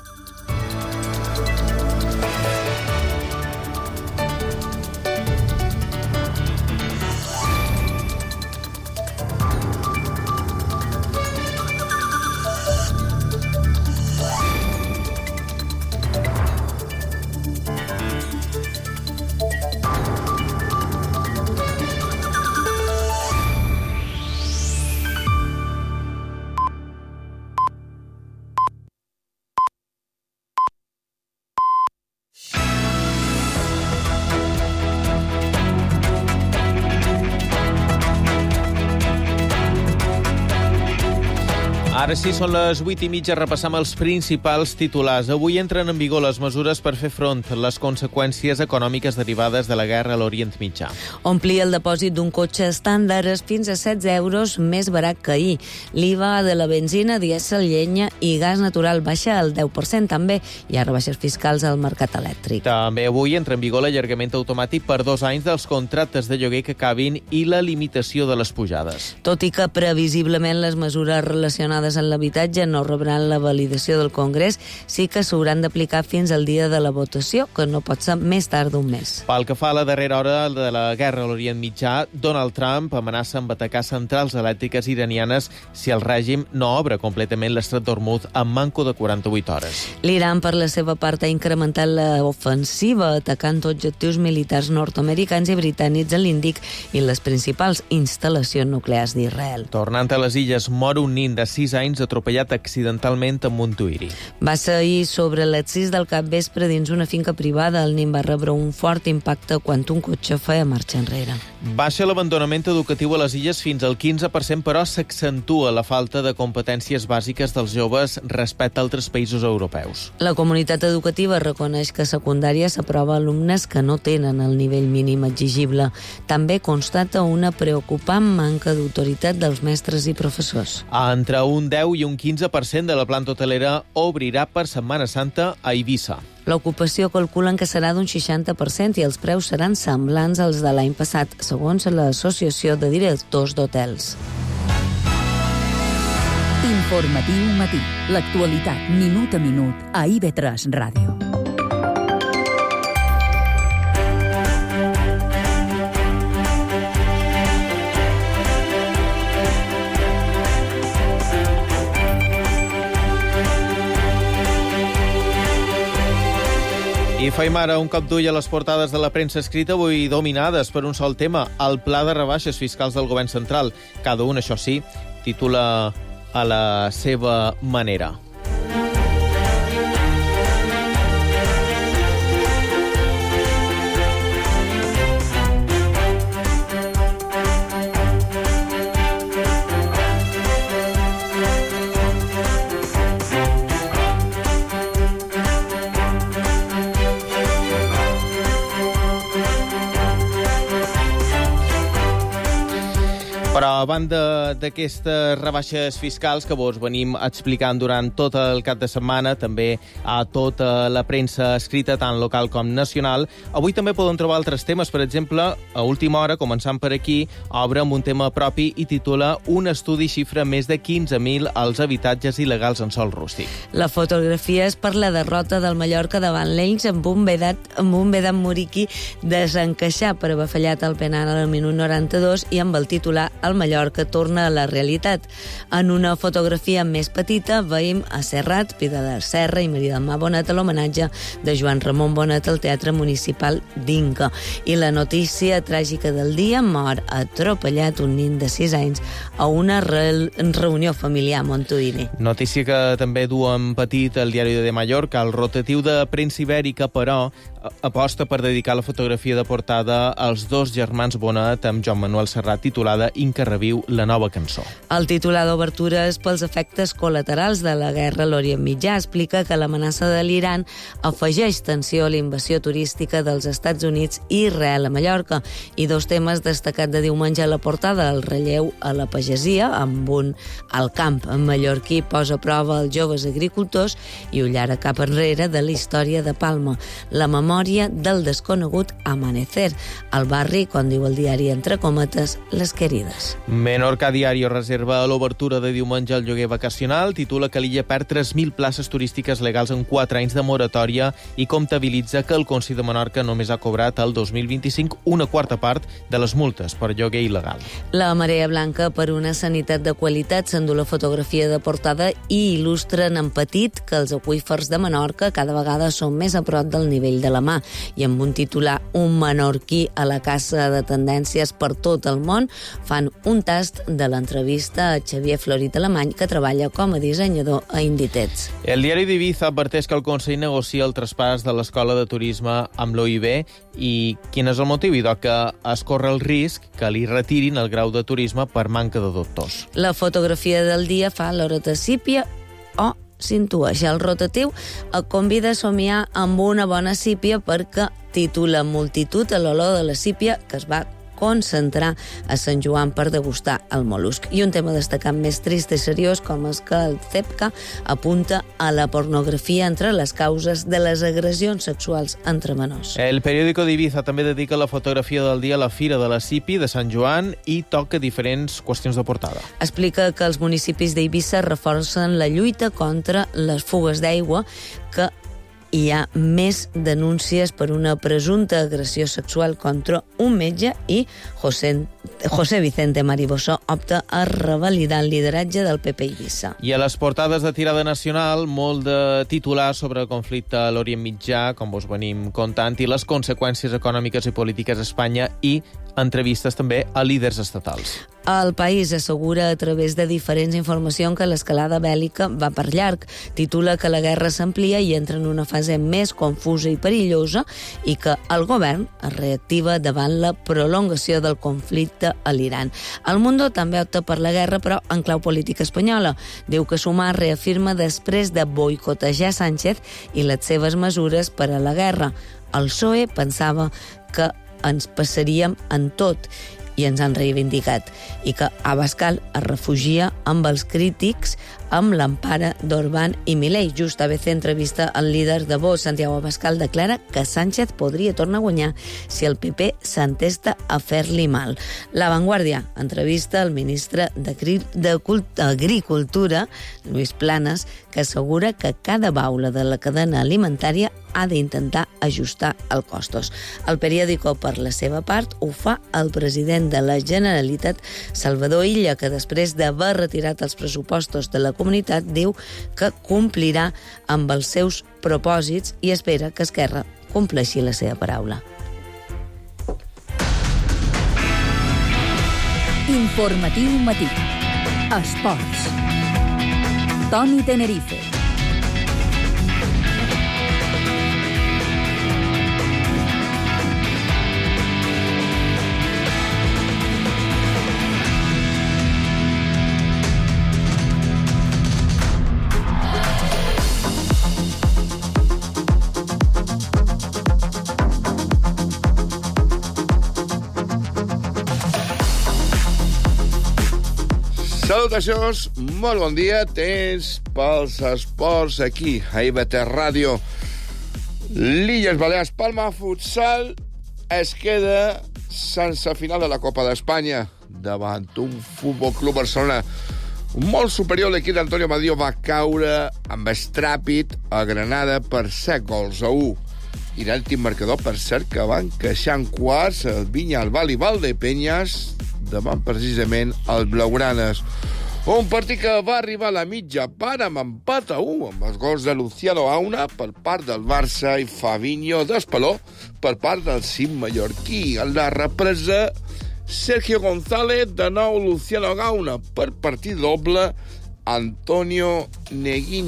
Ara sí, són les vuit i mitja, repassam els principals titulars. Avui entren en vigor les mesures per fer front a les conseqüències econòmiques derivades de la guerra a l'Orient Mitjà. Omplir el depòsit d'un cotxe estàndard és fins a setze euros més barat que ahir. L'I V A de la benzina, dièsel, llenya i gas natural baixa al deu per cent també. Hi ha rebaixes fiscals al mercat elèctric. També avui entra en vigor l'allargament automàtic per dos anys dels contractes de lloguer que acabin i la limitació de les pujades. Tot i que previsiblement les mesures relacionades en l'habitatge no rebran la validació del Congrés, sí que s'hauran d'aplicar fins al dia de la votació, que no pot ser més tard d'un mes. Pel que fa a la darrera hora de la guerra a l'Orient Mitjà, Donald Trump amenaça amb atacar centrals elèctriques iranianes si el règim no obre completament l'estret d'Hormuz en manco de quaranta-vuit hores. L'Iran, per la seva part, ha incrementat l'ofensiva atacant objectius militars nord-americans i britànics a l'Índic i les principals instal·lacions nuclears d'Israel. Tornant a les illes, mor un nin de sis anys atropellat accidentalment a Montuïri. Va ser ahir sobre les sis del capvespre dins una finca privada. El nin va rebre un fort impacte quan un cotxe feia marxa enrere. Baixa l'abandonament educatiu a les illes fins al quinze per cent, però s'accentua la falta de competències bàsiques dels joves respecte a altres països europeus. La comunitat educativa reconeix que a secundària s'aprova alumnes que no tenen el nivell mínim exigible. També constata una preocupant manca d'autoritat dels mestres i professors. Entre un deu i un quinze per cent de la planta hotelera obrirà per Setmana Santa a Eivissa. L'ocupació calculen que serà d'un seixanta per cent i els preus seran semblants als de l'any passat, segons l'Associació de Directors d'Hotels. Informatiu matí. L'actualitat minut a minut a I V tres Ràdio. I faim ara un cop d'ull a les portades de la premsa escrita, avui dominades per un sol tema, el pla de rebaixes fiscals del govern central. Cada un, això sí, titula a la seva manera. Però a banda d'aquestes rebaixes fiscals que vos venim explicant durant tot el cap de setmana, també a tota la premsa escrita, tant local com nacional, avui també podem trobar altres temes. Per exemple, a última hora, començant per aquí, obre amb un tema propi i titula Un estudi xifra més de quinze mil els habitatges il·legals en sòl rústic. La fotografia és per la derrota del Mallorca davant l'Elx amb un Vedat, amb un Vedat Muriqui desencaixar per haver fallat el penal al minut noranta-dos i amb el titular el Mallorca torna a la realitat. En una fotografia més petita veiem a Serrat, Pida de Serra i Maria del Mar Bonet a l'homenatge de Joan Ramon Bonet al Teatre Municipal d'Inca. I la notícia tràgica del dia, mor atropellat un nin de sis anys a una re reunió familiar a Montuïri. Notícia que també du en petit el diari de Mallorca. El rotatiu de premsa ibèrica, però, aposta per dedicar la fotografia de portada als dos germans Bonet amb Joan Manuel Serrat, titulada Inca reviu la nova cançó. El titular d'obertura és pels efectes col·laterals de la guerra a l'Orient Mitjà. Explica que l'amenaça de l'Iran afegeix tensió a la invasió turística dels Estats Units i Israel a Mallorca. I dos temes destacats de diumenge a la portada: el relleu a la pagesia, amb un al camp mallorquí posa a prova els joves agricultors, i ullara cap enrere de la història de Palma, la memòria del desconegut Amanecer, al barri, com diu el diari entre cometes, Les Querides. Menorca Diario reserva a l'obertura de diumenge el lloguer vacacional, titula que l'illa perd tres mil places turístiques legals en quatre anys de moratòria i comptabilitza que el Consell de Menorca només ha cobrat el dos mil vint-i-cinc una quarta part de les multes per lloguer il·legal. La Marea Blanca per una sanitat de qualitat s'endú la fotografia de portada i il·lustren en petit que els aqüífers de Menorca cada vegada són més a prop del nivell de la mà, i amb un titular Un menorquí a la caça de tendències per tot el món fan un tast de l'entrevista a Xavier Florit Alemany, que treballa com a dissenyador a Inditex. El diari d'Ibiza adverteix que el Consell negocia el traspàs de l'Escola de Turisme amb l'O I B. I quin és el motiu? Idò que es corre el risc que li retirin el grau de turisme per manca de doctors. La fotografia del dia fa l'hora de sípia o s'intueix. El rotatiu et convida a somiar amb una bona sípia perquè titula Multitud a l'olor de la sípia, que es va concentrar a Sant Joan per degustar el molusc. I un tema destacat més trist i seriós, com és que el C E P C A apunta a la pornografia entre les causes de les agressions sexuals entre menors. El periòdico d'Ibiza també dedica la fotografia del dia a la Fira de la Sípi de Sant Joan i toca diferents qüestions de portada. Explica que els municipis d'Eivissa reforcen la lluita contra les fugues d'aigua, que hi ha més denúncies per una presumpta agressió sexual contra un metge, i José, José Vicente Maribosó opta a revalidar el lideratge del P P Eivissa. I a les portades de tirada nacional, molt de titular sobre el conflicte a l'Orient Mitjà, com vos venim contant, i les conseqüències econòmiques i polítiques a Espanya, i entrevistes també a líders estatals. El País assegura a través de diferents informacions que l'escalada bèl·lica va per llarg. Titula que la guerra s'amplia i entra en una fase més confusa i perillosa, i que el govern es reactiva davant la prolongació del conflicte a l'Iran. El Mundo també opta per la guerra, però en clau política espanyola. Diu que Sumar reafirma després de boicotejar Sánchez i les seves mesures per a la guerra. El P S O E pensava que ens passaríem en tot i ens han reivindicat, i que Abascal es refugia amb els crítics amb l'empara d'Orbán i Milei. Just A B C entrevista al líder de Vox, Santiago Abascal, declara que Sánchez podria tornar a guanyar si el P P s'entesta a fer-li mal. La Vanguardia entrevista al ministre d'Agricultura, Luis Planas, que assegura que cada baula de la cadena alimentària ha d'intentar ajustar els costos. El periòdico, per la seva part, ho fa el president de la Generalitat, Salvador Illa, que després d'haver retirat els pressupostos de la comunitat diu que complirà amb els seus propòsits i espera que Esquerra compleixi la seva paraula. Informatiu matí. Esports. Toni Tenerife. Salutacions, molt bon dia, temps pels esports aquí a I B tres Ràdio. L'Illes Balears Palma Futsal es queda sense final de la Copa d'Espanya davant un Futbol Club Barcelona molt superior. L'equip d'Antonio Madrid va caure amb estràpid a Granada per set gols a u. I l'últim marcador, per cert, que van queixar en quarts el Vinya, el Val i Valdepeñas davant precisament els blaugranes. Un partit que va arribar a la mitja part amb empat a u, amb els gols de Luciano Auna per part del Barça i Fabinho d'Espaló per part del cim mallorquí. En la represa, Sergio González, de nou Luciano Gauna per partit doble, Antonio Neguinho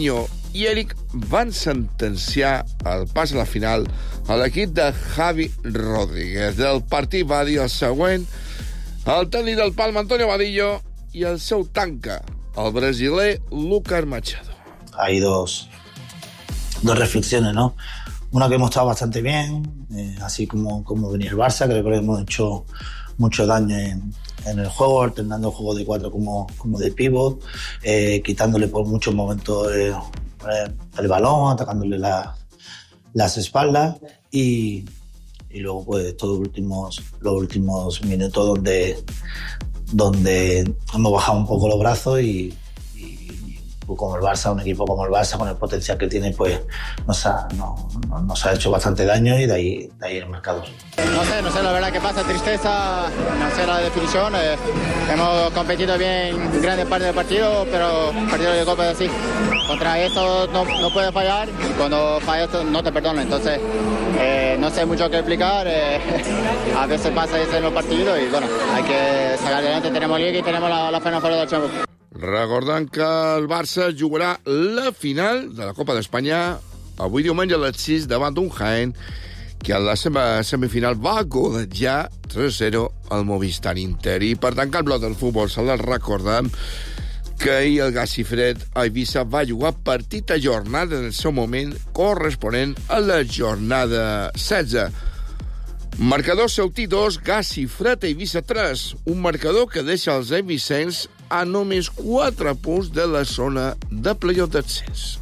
i Eric van sentenciar el pas a la final a l'equip de Javi Rodríguez. Del partit va dir el següent el tècnic del Palma, Antonio Vadillo, i el seu tanca, el brasiler Lucas Machado. Hay dos, dos reflexiones, ¿no? Una que hemos estado bastante bien, eh, así como, como venía el Barça, creo que hemos hecho mucho daño en, en el juego, alternando el juego de cuatro como, como de pivot, eh, quitándole por muchos momentos eh, eh, el balón, atacándole la, las espaldas y, y luego pues todos los últimos, los últimos minutos donde, donde hemos bajado un poco los brazos y, como el Barça, un equipo como el Barça, con el potencial que tiene, pues nos ha, no, no, nos ha hecho bastante daño y de ahí, de ahí el marcador. No sé, no sé la verdad qué pasa, tristeza, no sé la definición. Eh, hemos competido bien grande parte del partido, pero partido de Copa es así. Contra esto no, no puedes fallar y cuando fallas no te perdonan. Entonces, eh, no sé mucho qué explicar. Eh, a veces pasa eso en los partidos y bueno, hay que sacar adelante. Tenemos Liga y tenemos la, la final fuera del Champions. Recordant que el Barça jugarà la final de la Copa d'Espanya avui diumenge a les sis davant d'un Jaén que a la seva semifinal va golejar tres a zero al Movistar Inter. I per tancar el bloc del futbol se les recordem que ahir el Gassifred a Eivissa va jugar partit a jornada en el seu moment corresponent a la jornada setze. Marcador Ceutí dos, Gassifred a Eivissa tres, un marcador que deixa els eivissens a només quatre punts de la zona de playoff d'accés.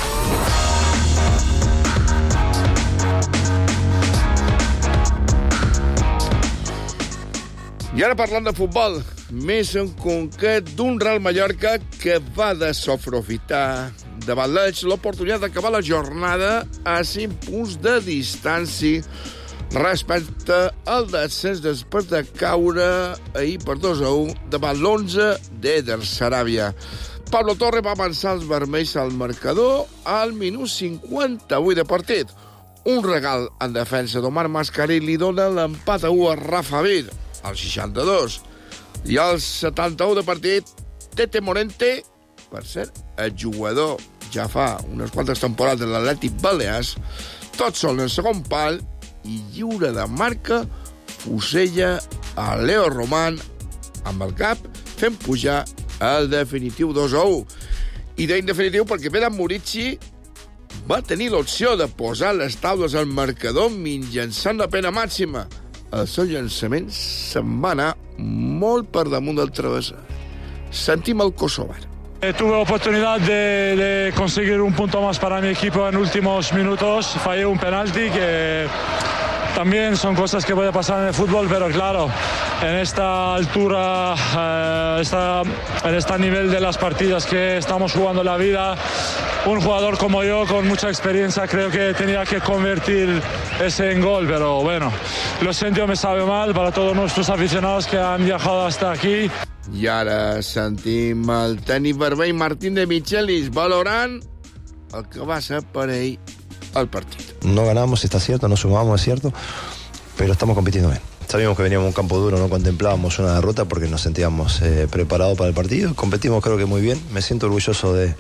I ara parlant de futbol, més en concret d'un Real Mallorca que va desaprofitar davant l'Elx l'oportunitat d'acabar la jornada a cinc punts de distància respecte al descens després de caure ahir per dos a u davant l'onze d'Eder Saràbia. Pablo Torre va avançar els vermells al marcador al minut cinquanta-vuit de partit. Un regal en defensa d'Omar Mascarell li dona l'empat a u a Rafa Vir, al seixanta-dos. I al setanta-u de partit, Tete Morente, per cert, el jugador ja fa unes quantes temporades de l'Atlètic Balears, tot sol en segon pal i lliure de marca fusella a Leo Roman amb el cap fent pujar el definitiu dos a u. I deia definitiu perquè Vedan Murici va tenir l'opció de posar les taules al marcador mitjançant la pena màxima. El seu llançament se'n va anar molt per damunt del travessar. Sentim el Kosovar. Eh, tuve oportunidad de, de conseguir un punto más para mi equipo en últimos minutos. Fallé un penalti que también son cosas que pueden pasar en el fútbol, pero claro, en esta altura, eh, esta, en este nivel de las partidas que estamos jugando la vida, un jugador como yo, con mucha experiencia, creo que tenía que convertir ese en gol, pero bueno, lo siento, me sabe mal para todos nuestros aficionados que han viajado hasta aquí. I ara sentim el tècnic vermell Martín de Michelis valorant el que va ser per ell el partit. No ganamos, está cierto, no sumamos, es cierto, pero estamos compitiendo bien. Sabíamos que veníamos a un campo duro, no contemplábamos una derrota porque nos sentíamos eh, preparados para el partido. Competimos creo que muy bien, me siento orgulloso de,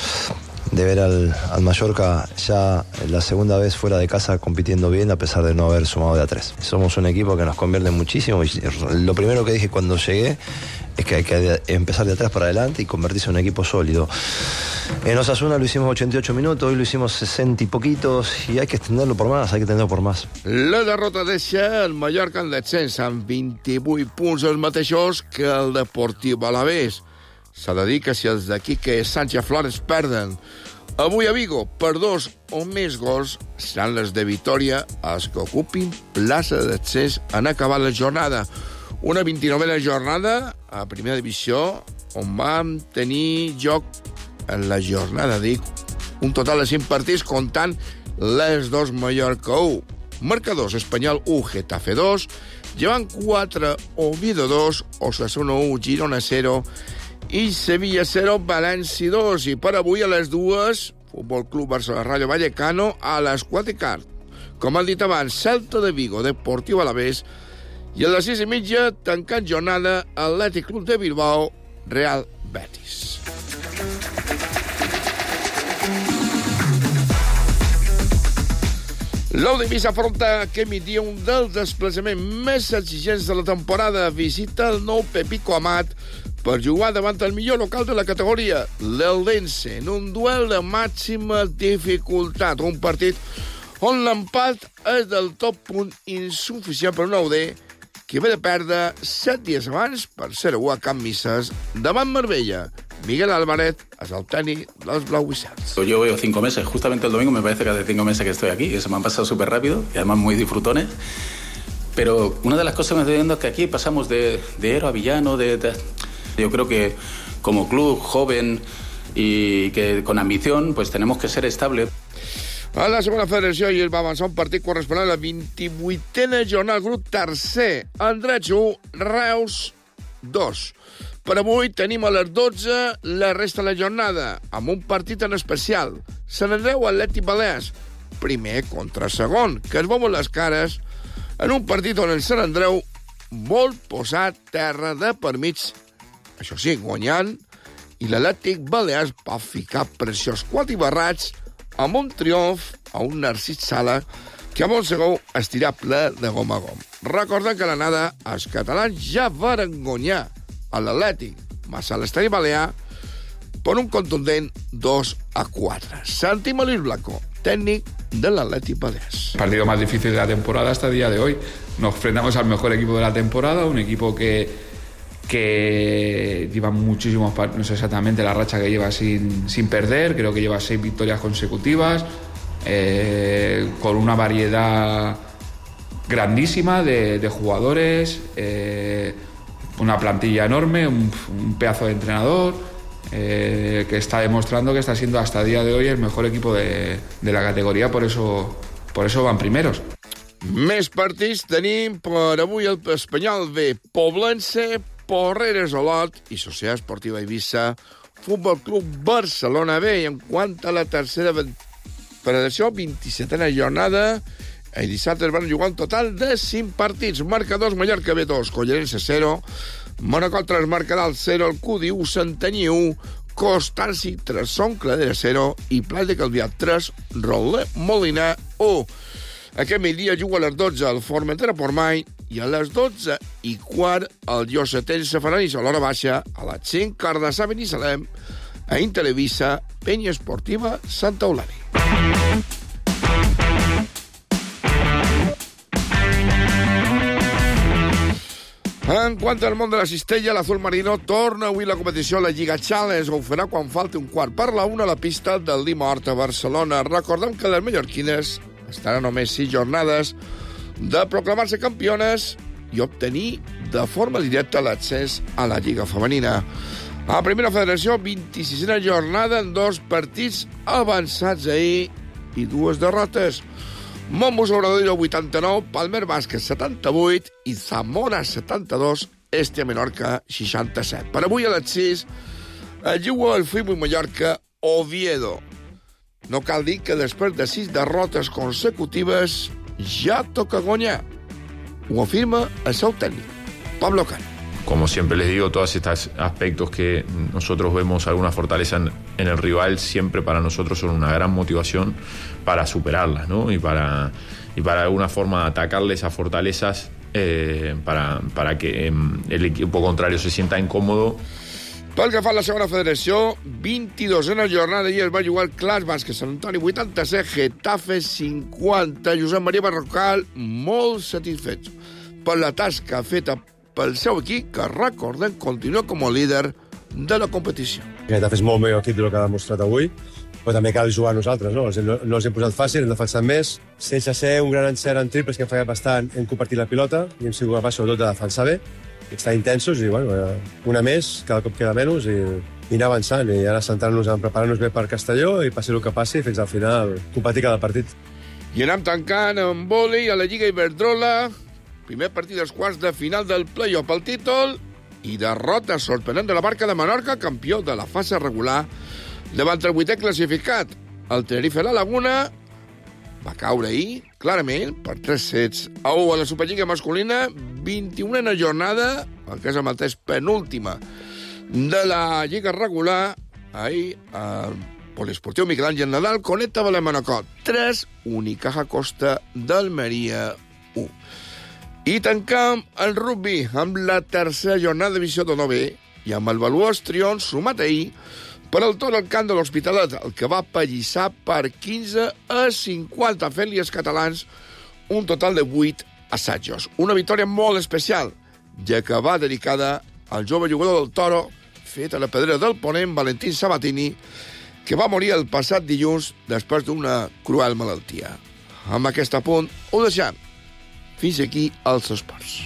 de ver al, al Mallorca ya la segunda vez fuera de casa compitiendo bien a pesar de no haber sumado de a tres. Somos un equipo que nos convierte muchísimo y lo primero que dije cuando llegué es que hay que empezar de atrás para adelante y convertirse en un equipo sólido. En Osasuna lo hicimos ochenta y ocho minutos, hoy lo hicimos sesenta y poquitos y hay que extenderlo por más, hay que extenderlo por más. La derrota deixa el Mallorca en descens amb vint-i-vuit punts, els mateixos que el Deportiu Alavés. S'ha de dir que si els d'aquí que Sánchez Flores perden avui a Vigo per dos o més gols, seran les de Vitoria els que ocupin plaça d'accés en acabar la jornada. Una vint-i-novena jornada a primera divisió on vam tenir joc en la jornada, dic, un total de cinc partits comptant les dos Mallorca u. Marcadors: Espanyol u, Getafe dos, llevant quatre, Oviedo dos, Osasuna u, Girona zero i Sevilla zero, València dos. I per avui a les dues, Futbol Club Barcelona Rayo Vallecano a les quatre i quart. Com han dit abans, Celta de Vigo, Deportiu Alavés, i a les sis i mitja, tancant jornada, Atlètic Club de Bilbao, Real Betis. L'Eivissa afronta aquest migdia un dels desplaçaments més exigents de la temporada. Visita el nou Pepico Amat per jugar davant el millor local de la categoria, l'Eldense, en un duel de màxima dificultat. Un partit on l'empat és del tot punt insuficient per un Eudé que ve de perdre set dies abans per zero a u a Can Misses davant Marbella. Miguel Álvarez es el tècnic dels blaugranados. Yo veo cinco meses, justamente el domingo me parece que hace cinco meses que estoy aquí, y se me han pasado súper rápido y además muy disfrutones. Pero una de las cosas que me estoy viendo es que aquí pasamos de, de héroe a villano. De, de... Yo creo que como club joven y que con ambición, pues tenemos que ser estables. A la segona federació ahir va avançar un partit corresponent a la vint-i-vuitena jornada, grup tercer. Andratx u, Reus dos. Per avui tenim a les dotze la resta de la jornada, amb un partit en especial. Sant Andreu Atlètic Balears, primer contra segon, que es veuen les cares en un partit on el Sant Andreu vol posar terra de per mig, això sí, guanyant, i l'Atlètic Balears va ficar preciós quatre barrats amb un triomf a un Narcís Sala que a Montsegur estirà ple de gom a gom. Recordem que a l'anada els catalans ja varen guanyar a l'Atlètic Massa a l'Estadi Balear per un contundent dos a quatre. Sentim a Luis Blanco, técnico del Atlètic Balears. El partido más difícil de la temporada hasta el día de hoy. Nos enfrentamos al mejor equipo de la temporada, un equipo que que lleva muchísimos, no sé exactamente la racha que lleva sin, sin perder, creo que lleva seis victorias consecutivas, eh, con una variedad grandísima de, de jugadores, eh, una plantilla enorme, un, un pedazo de entrenador, eh, que está demostrando que está siendo hasta el día de hoy el mejor equipo de, de la categoría, por eso, por eso van primeros. Més partits tenim per avui el Espanyol B, Poblense, Porreres Olot i Societat Esportiva Eivissa, Futbol Club Barcelona B. I en quant a la tercera federació, vint-i-setena jornada, el dissabte es van jugar un total de cinc partits. Marcadors: Mallorca B dos, Collerense zero, Manacor tres, Mercadal zero, el Cudi u, Santanyí u, Constanci tres, Son Cladera zero i Pla de Calvià tres, Roler Molina u. Aquest migdia juga a les dotze el Formentera Portmany i a les dotze i quart el Llosetense Ferranis. A l'hora baixa, a les cinc, Cardassà Binissalem, a Intelevisa, Penya Esportiva Santa Eulàlia. En quant al món de la cistella, l'Azul Marino torna avui la competició a la Lliga Challenge. Ho farà quan falti un quart per la una a la pista del Dimort a Barcelona. Recordem que les mallorquines estaran només sis jornades de proclamar-se campiones i obtenir de forma directa l'accés a la Lliga Femenina. A la primera federació, vint-i-sisena jornada en dos partits avançats ahir i dues derrotes. Montbus Obradoiro vuitanta-nou, Palmer Bàsquet setanta-vuit i Zamora setanta-dos, Este Menorca seixanta-set. Per avui a les sis es juga el Friburg Mallorca Oviedo. No cal dir que després de sis derrotes consecutives ja toca guanyar. Ho afirma el seu tècnic, Pablo Cano. Como siempre les digo, todos estos aspectos que nosotros vemos alguna fortaleza en, en el rival, siempre para nosotros son una gran motivación para superarlas, ¿no? Y para, y para de alguna forma atacarle esas fortalezas eh, para, para que eh, el equipo contrario se sienta incómodo. Pel que fa a la segona federació, vint-i-dosena jornada, i es va jugar el Clas Bàsquet Sant Antoni vuitanta-set, Getafe cinquanta. Josep Maria Barrocal molt satisfet per la tasca feta pel seu equip, que recordem continua com a líder de la competició. Getafe és molt millor equip del que ha demostrat avui, però també cal jugar a nosaltres, no? No, no els hem posat fàcil, hem defensat més, sense ser un gran encert en triples, que hem fallat bastant, hem compartit la pilota i hem sigut capaços sobretot de defensar bé, estar intensos i, bueno, una més, cada cop queda menys i, i anar avançant. I ara centrar-nos en preparar-nos bé per Castelló i passi el que passi fins al final competir cada partit. I anem tancant en vòlei a la Lliga Iberdrola. Primer partit dels quarts de final del play-off al títol i derrota sorprenent de la Barca de Menorca, campió de la fase regular, davant el vuitè classificat. El Tenerife La Laguna va caure ahir, clarament, per tres sets a u a la Superliga masculina, vint-i-unena jornada, el que és el mateix penúltima de la Lliga regular. Ahir el Poliesportiu Miquel Àngel Nadal, Conecta Belém Manacor tres, Unicaja Costa d'Almeria u. I tancam el rugby amb la tercera jornada de divisió d'O B i amb el valuós triomf sumat ahir per al tot el camp de l'Hospitalet, el que va pallissar per quinze a cinquanta fent-li els catalans un total de vuit assajos. Una victòria molt especial, ja que va dedicada al jove jugador del Toro, fet a la pedrera del Ponent, Valentín Sabatini, que va morir el passat dilluns després d'una cruel malaltia. Amb aquest apunt ho deixem. Fins aquí els esports.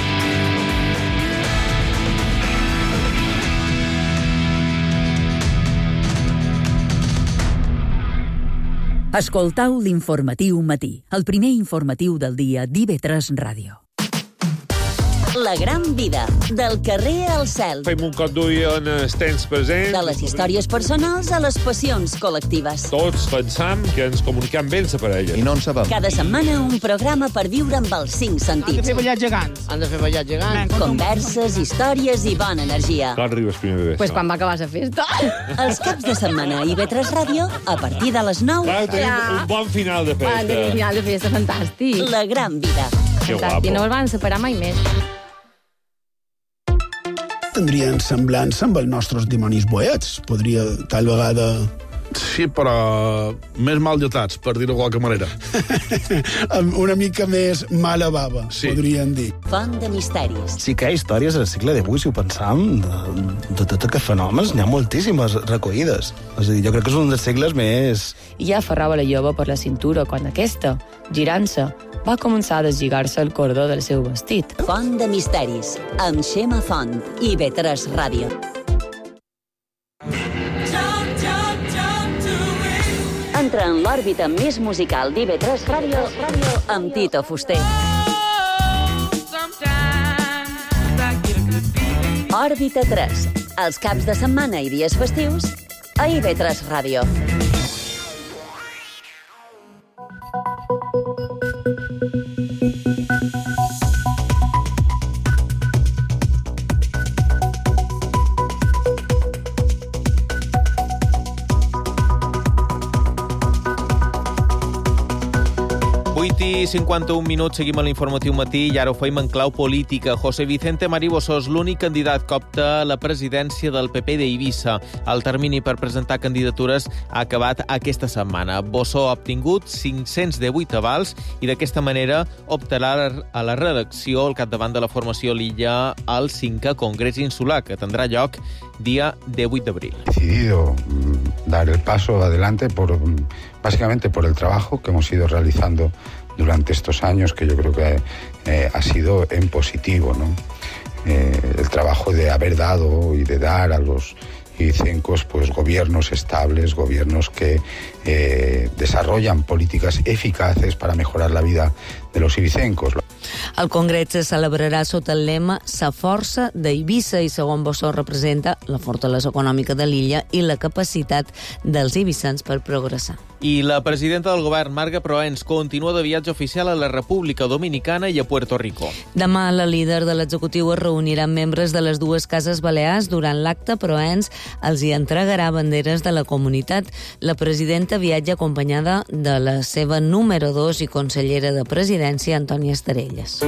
Escoltau l'informatiu matí, el primer informatiu del dia d'I V tres Ràdio. La gran vida, del carrer al cel. Fem un cop d'ull en els temps presents. De les històries personals a les passions col·lectives. Tots pensam que ens comuniquem bé la parella. I no en sabem. Cada setmana un programa per viure amb els cinc sentits. Han de fer ballar gegants. Han de fer ballar gegants. Converses, històries i bona energia. Quan arribes primer bebè? Pues quan va acabar la festa. Els caps de setmana a I V tres Ràdio, a partir de les nou. Clar, tenim ja. un bon final de festa. Tenim un final de festa fantàstic. La gran vida. Que guapo. No el van separar mai més. Tindrien semblança amb els nostres dimonis boets. Podria, tal vegada... Sí, però més mal dotats, per dir-ho de qualque manera. Una mica més mala bava, sí. Podríem dir. Font de misteris. Sí que hi ha històries al segle divuit, si ho pensam, de, de tots aquests fenòmens. N'hi ha moltíssimes recollides. És a dir, jo crec que és un dels segles més... I ja aferrava la jove per la cintura quan aquesta, girant-se, va començar a deslligar-se el cordó del seu vestit. Font de misteris, amb Xema Font, I V tres Ràdio. Entra en l'òrbita més musical d'I V tres Ràdio amb Tito Fuster. Òrbita tres, els caps de setmana i dies festius a I V tres Ràdio. vuit i cinquanta-un minuts, seguim a l'informatiu matí i ara ho feim en clau política. José Vicente Mariboso és l'únic candidat que opta a la presidència del P P d'Eivissa. El termini per presentar candidatures ha acabat aquesta setmana. Bosso ha obtingut cinc-cents divuit avals i d'aquesta manera optarà a la reelecció al capdavant de la formació Lilla al cinquè Congrés Insular, que tindrà lloc dia divuit d'abril. Decidido dar el paso adelante por, básicamente por el trabajo que hemos ido realizando durante estos años, que yo creo que eh, ha sido en positivo, ¿no? Eh, el trabajo de haber dado y de dar a los ibicencos pues gobiernos estables, gobiernos que eh, desarrollan políticas eficaces para mejorar la vida de los ibicencos. El congrés se celebrarà sota el lema «Sa força d'Eivissa» i, segons Bosso, representa la fortalesa econòmica de l'illa i la capacitat dels eivissans per progressar. I la presidenta del govern, Marga Proens, continua de viatge oficial a la República Dominicana i a Puerto Rico. Demà la líder de l'executiu es reunirà amb membres de les dues cases balears. Durant l'acte, Proens els hi entregarà banderes de la comunitat. La presidenta viatja acompanyada de la seva número dos i consellera de presidència, Antònia Estarelles.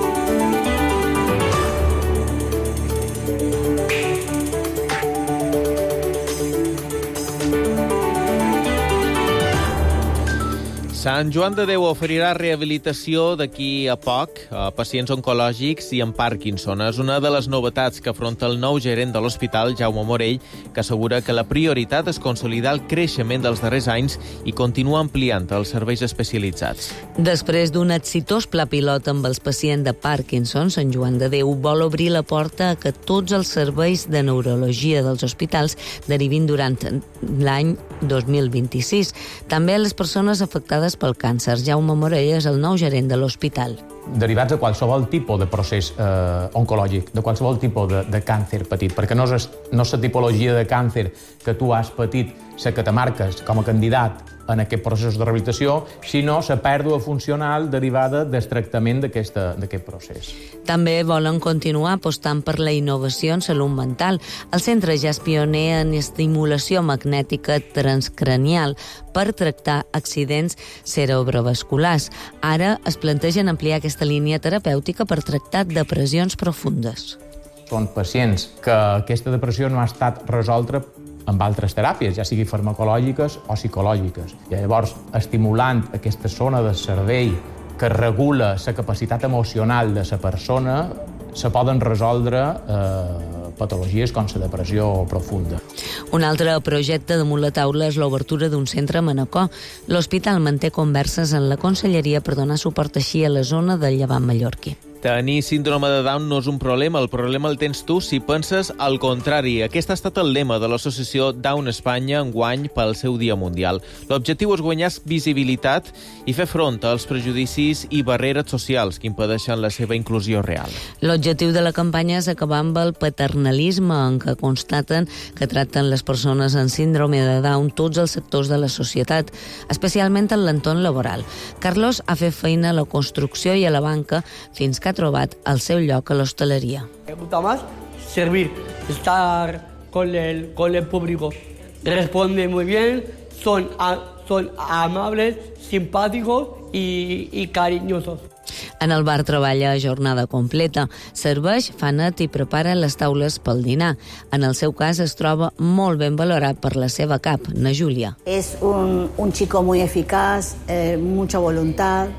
Sant Joan de Déu oferirà rehabilitació d'aquí a poc a pacients oncològics i amb Parkinson. És una de les novetats que afronta el nou gerent de l'hospital, Jaume Morell, que assegura que la prioritat és consolidar el creixement dels darrers anys i continuar ampliant els serveis especialitzats. Després d'un exitós pla pilot amb els pacients de Parkinson, Sant Joan de Déu vol obrir la porta a que tots els serveis de neurologia dels hospitals derivin durant l'any dos mil vint-i-sis. També a les persones afectades pel càncer. Jaume Morell és el nou gerent de l'hospital. Derivats de qualsevol tipus de procés eh, oncològic, de qualsevol tipus de, de càncer petit, perquè no és, no és la tipologia de càncer que tu has patit, la que te marques com a candidat en aquest procés de rehabilitació, sinó la pèrdua funcional derivada del tractament d'aquest procés. També volen continuar apostant per la innovació en salut mental. El centre ja és pioner en estimulació magnètica transcranial per tractar accidents cerebrovasculars. Ara es plantegen ampliar aquesta línia terapèutica per tractar depressions profundes. Són pacients que aquesta depressió no ha estat resolta amb altres teràpies, ja sigui farmacològiques o psicològiques. I llavors, estimulant aquesta zona del cervell que regula la capacitat emocional de la persona, se poden resoldre eh, patologies com la depressió profunda. Un altre projecte damunt la taula és l'obertura d'un centre a Manacor. L'hospital manté converses en la conselleria per donar suport així a la zona del Llevant mallorquí. Tenir síndrome de Down no és un problema, el problema el tens tu si penses al contrari. Aquest ha estat el lema de l'associació Down Espanya enguany pel seu Dia Mundial. L'objectiu és guanyar visibilitat i fer front als prejudicis i barreres socials que impedeixen la seva inclusió real. L'objectiu de la campanya és acabar amb el paternalisme en què constaten que tracten les persones amb síndrome de Down tots els sectors de la societat, especialment en l'entorn laboral. Carlos ha fet feina a la construcció i a la banca fins que ha trobat el seu lloc a l'hostaleria. Me gusta más servir, estar con el, con el público. Responde muy bien, son, a, son amables, simpáticos y, y cariñosos. En el bar treballa a jornada completa. Serveix, fa net i prepara les taules pel dinar. En el seu cas es troba molt ben valorat per la seva cap, na Júlia. Es un, un chico muy eficaz, eh, mucha voluntad,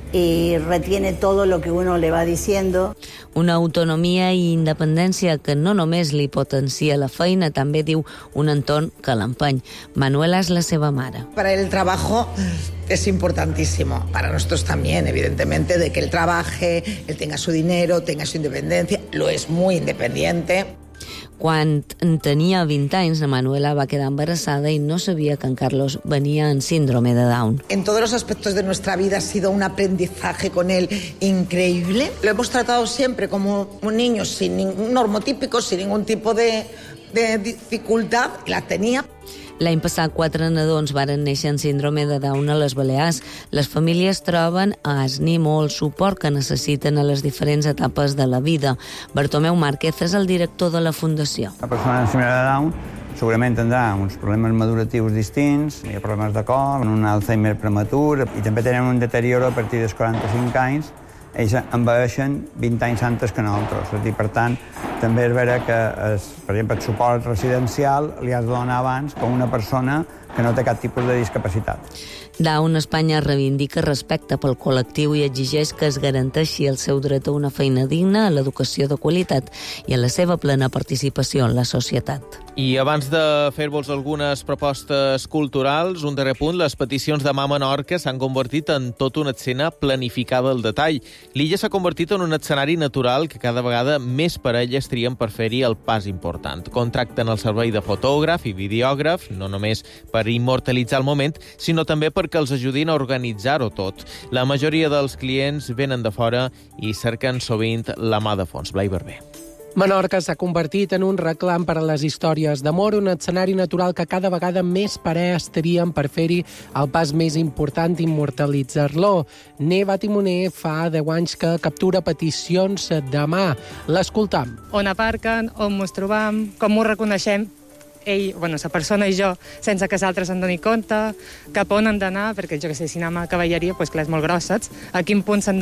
y retiene todo lo que uno le va diciendo. Una autonomia i independència que no només li potencia la feina, també diu un entorn que l'empeny. Manuela és la seva mare. Para el trabajo es importantísimo, para nosotros también, evidentemente, de que él trabaje, él tenga su dinero, tenga su independencia, lo es muy independiente. Quan tenia vint anys, la Manuela va quedar embarassada i no sabia que en Carlos venia en síndrome de Down. En todos los aspectos de nuestra vida ha sido un aprendizaje con él increíble. Lo hemos tratado siempre como un niño sin ningún normotípico, sin ningún tipo de, de dificultad, y la tenía. L'any passat, quatre nadons varen néixer en síndrome de Down a les Balears. Les famílies troben a Asnim el suport que necessiten a les diferents etapes de la vida. Bartomeu Márquez és el director de la Fundació. La persona amb síndrome de Down segurament tindrà uns problemes maduratius distints, hi ha problemes de cor, un Alzheimer prematur, i també tenen un deterioro a partir dels quaranta-cinc anys. Ells envelleixen vint anys antes que nosaltres. És a dir, per tant, també és vera que, es, per exemple, el suport residencial li has de donar abans que una persona que no té cap tipus de discapacitat. Down Espanya reivindica respecte pel col·lectiu i exigeix que es garanteixi el seu dret a una feina digna, a l'educació de qualitat i a la seva plena participació en la societat. I abans de fer-vos algunes propostes culturals, un darrer punt, les peticions de Mà Menorca s'han convertit en tota una escena planificada al detall. L'illa s'ha convertit en un escenari natural que cada vegada més parelles trien per fer-hi el pas important. Contracten el servei de fotògraf i videògraf, no només per immortalitzar el moment, sinó també perquè els ajudin a organitzar-ho tot. La majoria dels clients venen de fora i cerquen sovint la mà de fons. Blai Barber. Menorca s'ha convertit en un reclam per a les històries d'amor, un escenari natural que cada vegada més parelles trien per fer-hi el pas més important, immortalitzar-lo. Neva Timoner fa deu anys que captura peticions de mà. L'escoltam. On aparquen, on ens trobam, com ho reconeixem, ell, bueno, la persona i jo, sense que l'altre se'n doni compte, cap on han d'anar, perquè jo que sé, si anem a cavalleria, doncs clar, és molt gros, saps? A quin punt s'han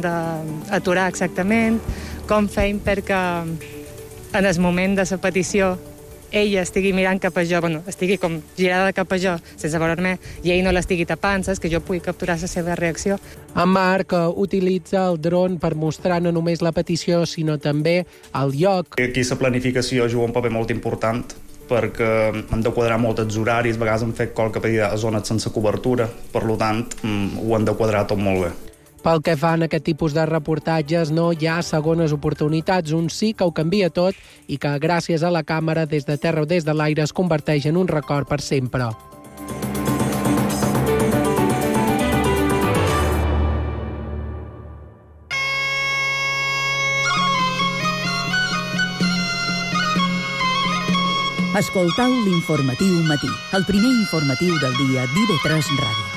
d'aturar exactament, com feim perquè en el moment de la petició ella estigui mirant cap a jo, bueno, estigui com girada cap a jo, sense veure-me, i ell no l'estigui tapant, saps? Que jo pugui capturar la seva reacció. En Marc utilitza el dron per mostrar no només la petició, sinó també el lloc. Aquí la planificació juga un paper molt important, perquè hem de quadrar molt els horaris, a vegades hem fet qualque pedida a zones sense cobertura, per tant, ho hem de quadrar tot molt bé. Pel que fan a aquest tipus de reportatges, no hi ha segones oportunitats. Un sí que ho canvia tot i que, gràcies a la càmera, des de terra o des de l'aire, es converteix en un record per sempre. Escoltau l'informatiu matí, el primer informatiu del dia d'I V tres Ràdio.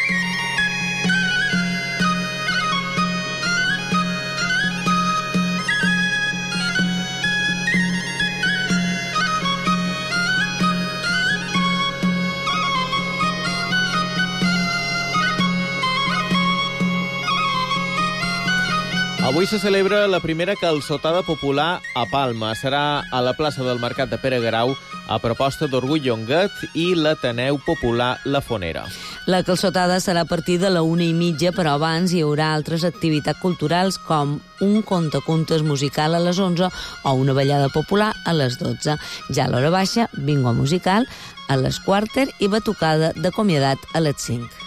Avui se celebra la primera calçotada popular a Palma. Serà a la plaça del Mercat de Pere Guerau, a proposta d'Orgull Llonguet i l'Ateneu Popular La Fonera. La calçotada serà a partir de la una i mitja, però abans hi haurà altres activitats culturals com un contacontes musical a les onze o una ballada popular a les dotze. Ja a l'hora baixa, bingo musical a les quarter i batucada d'acomiadat a les cinc.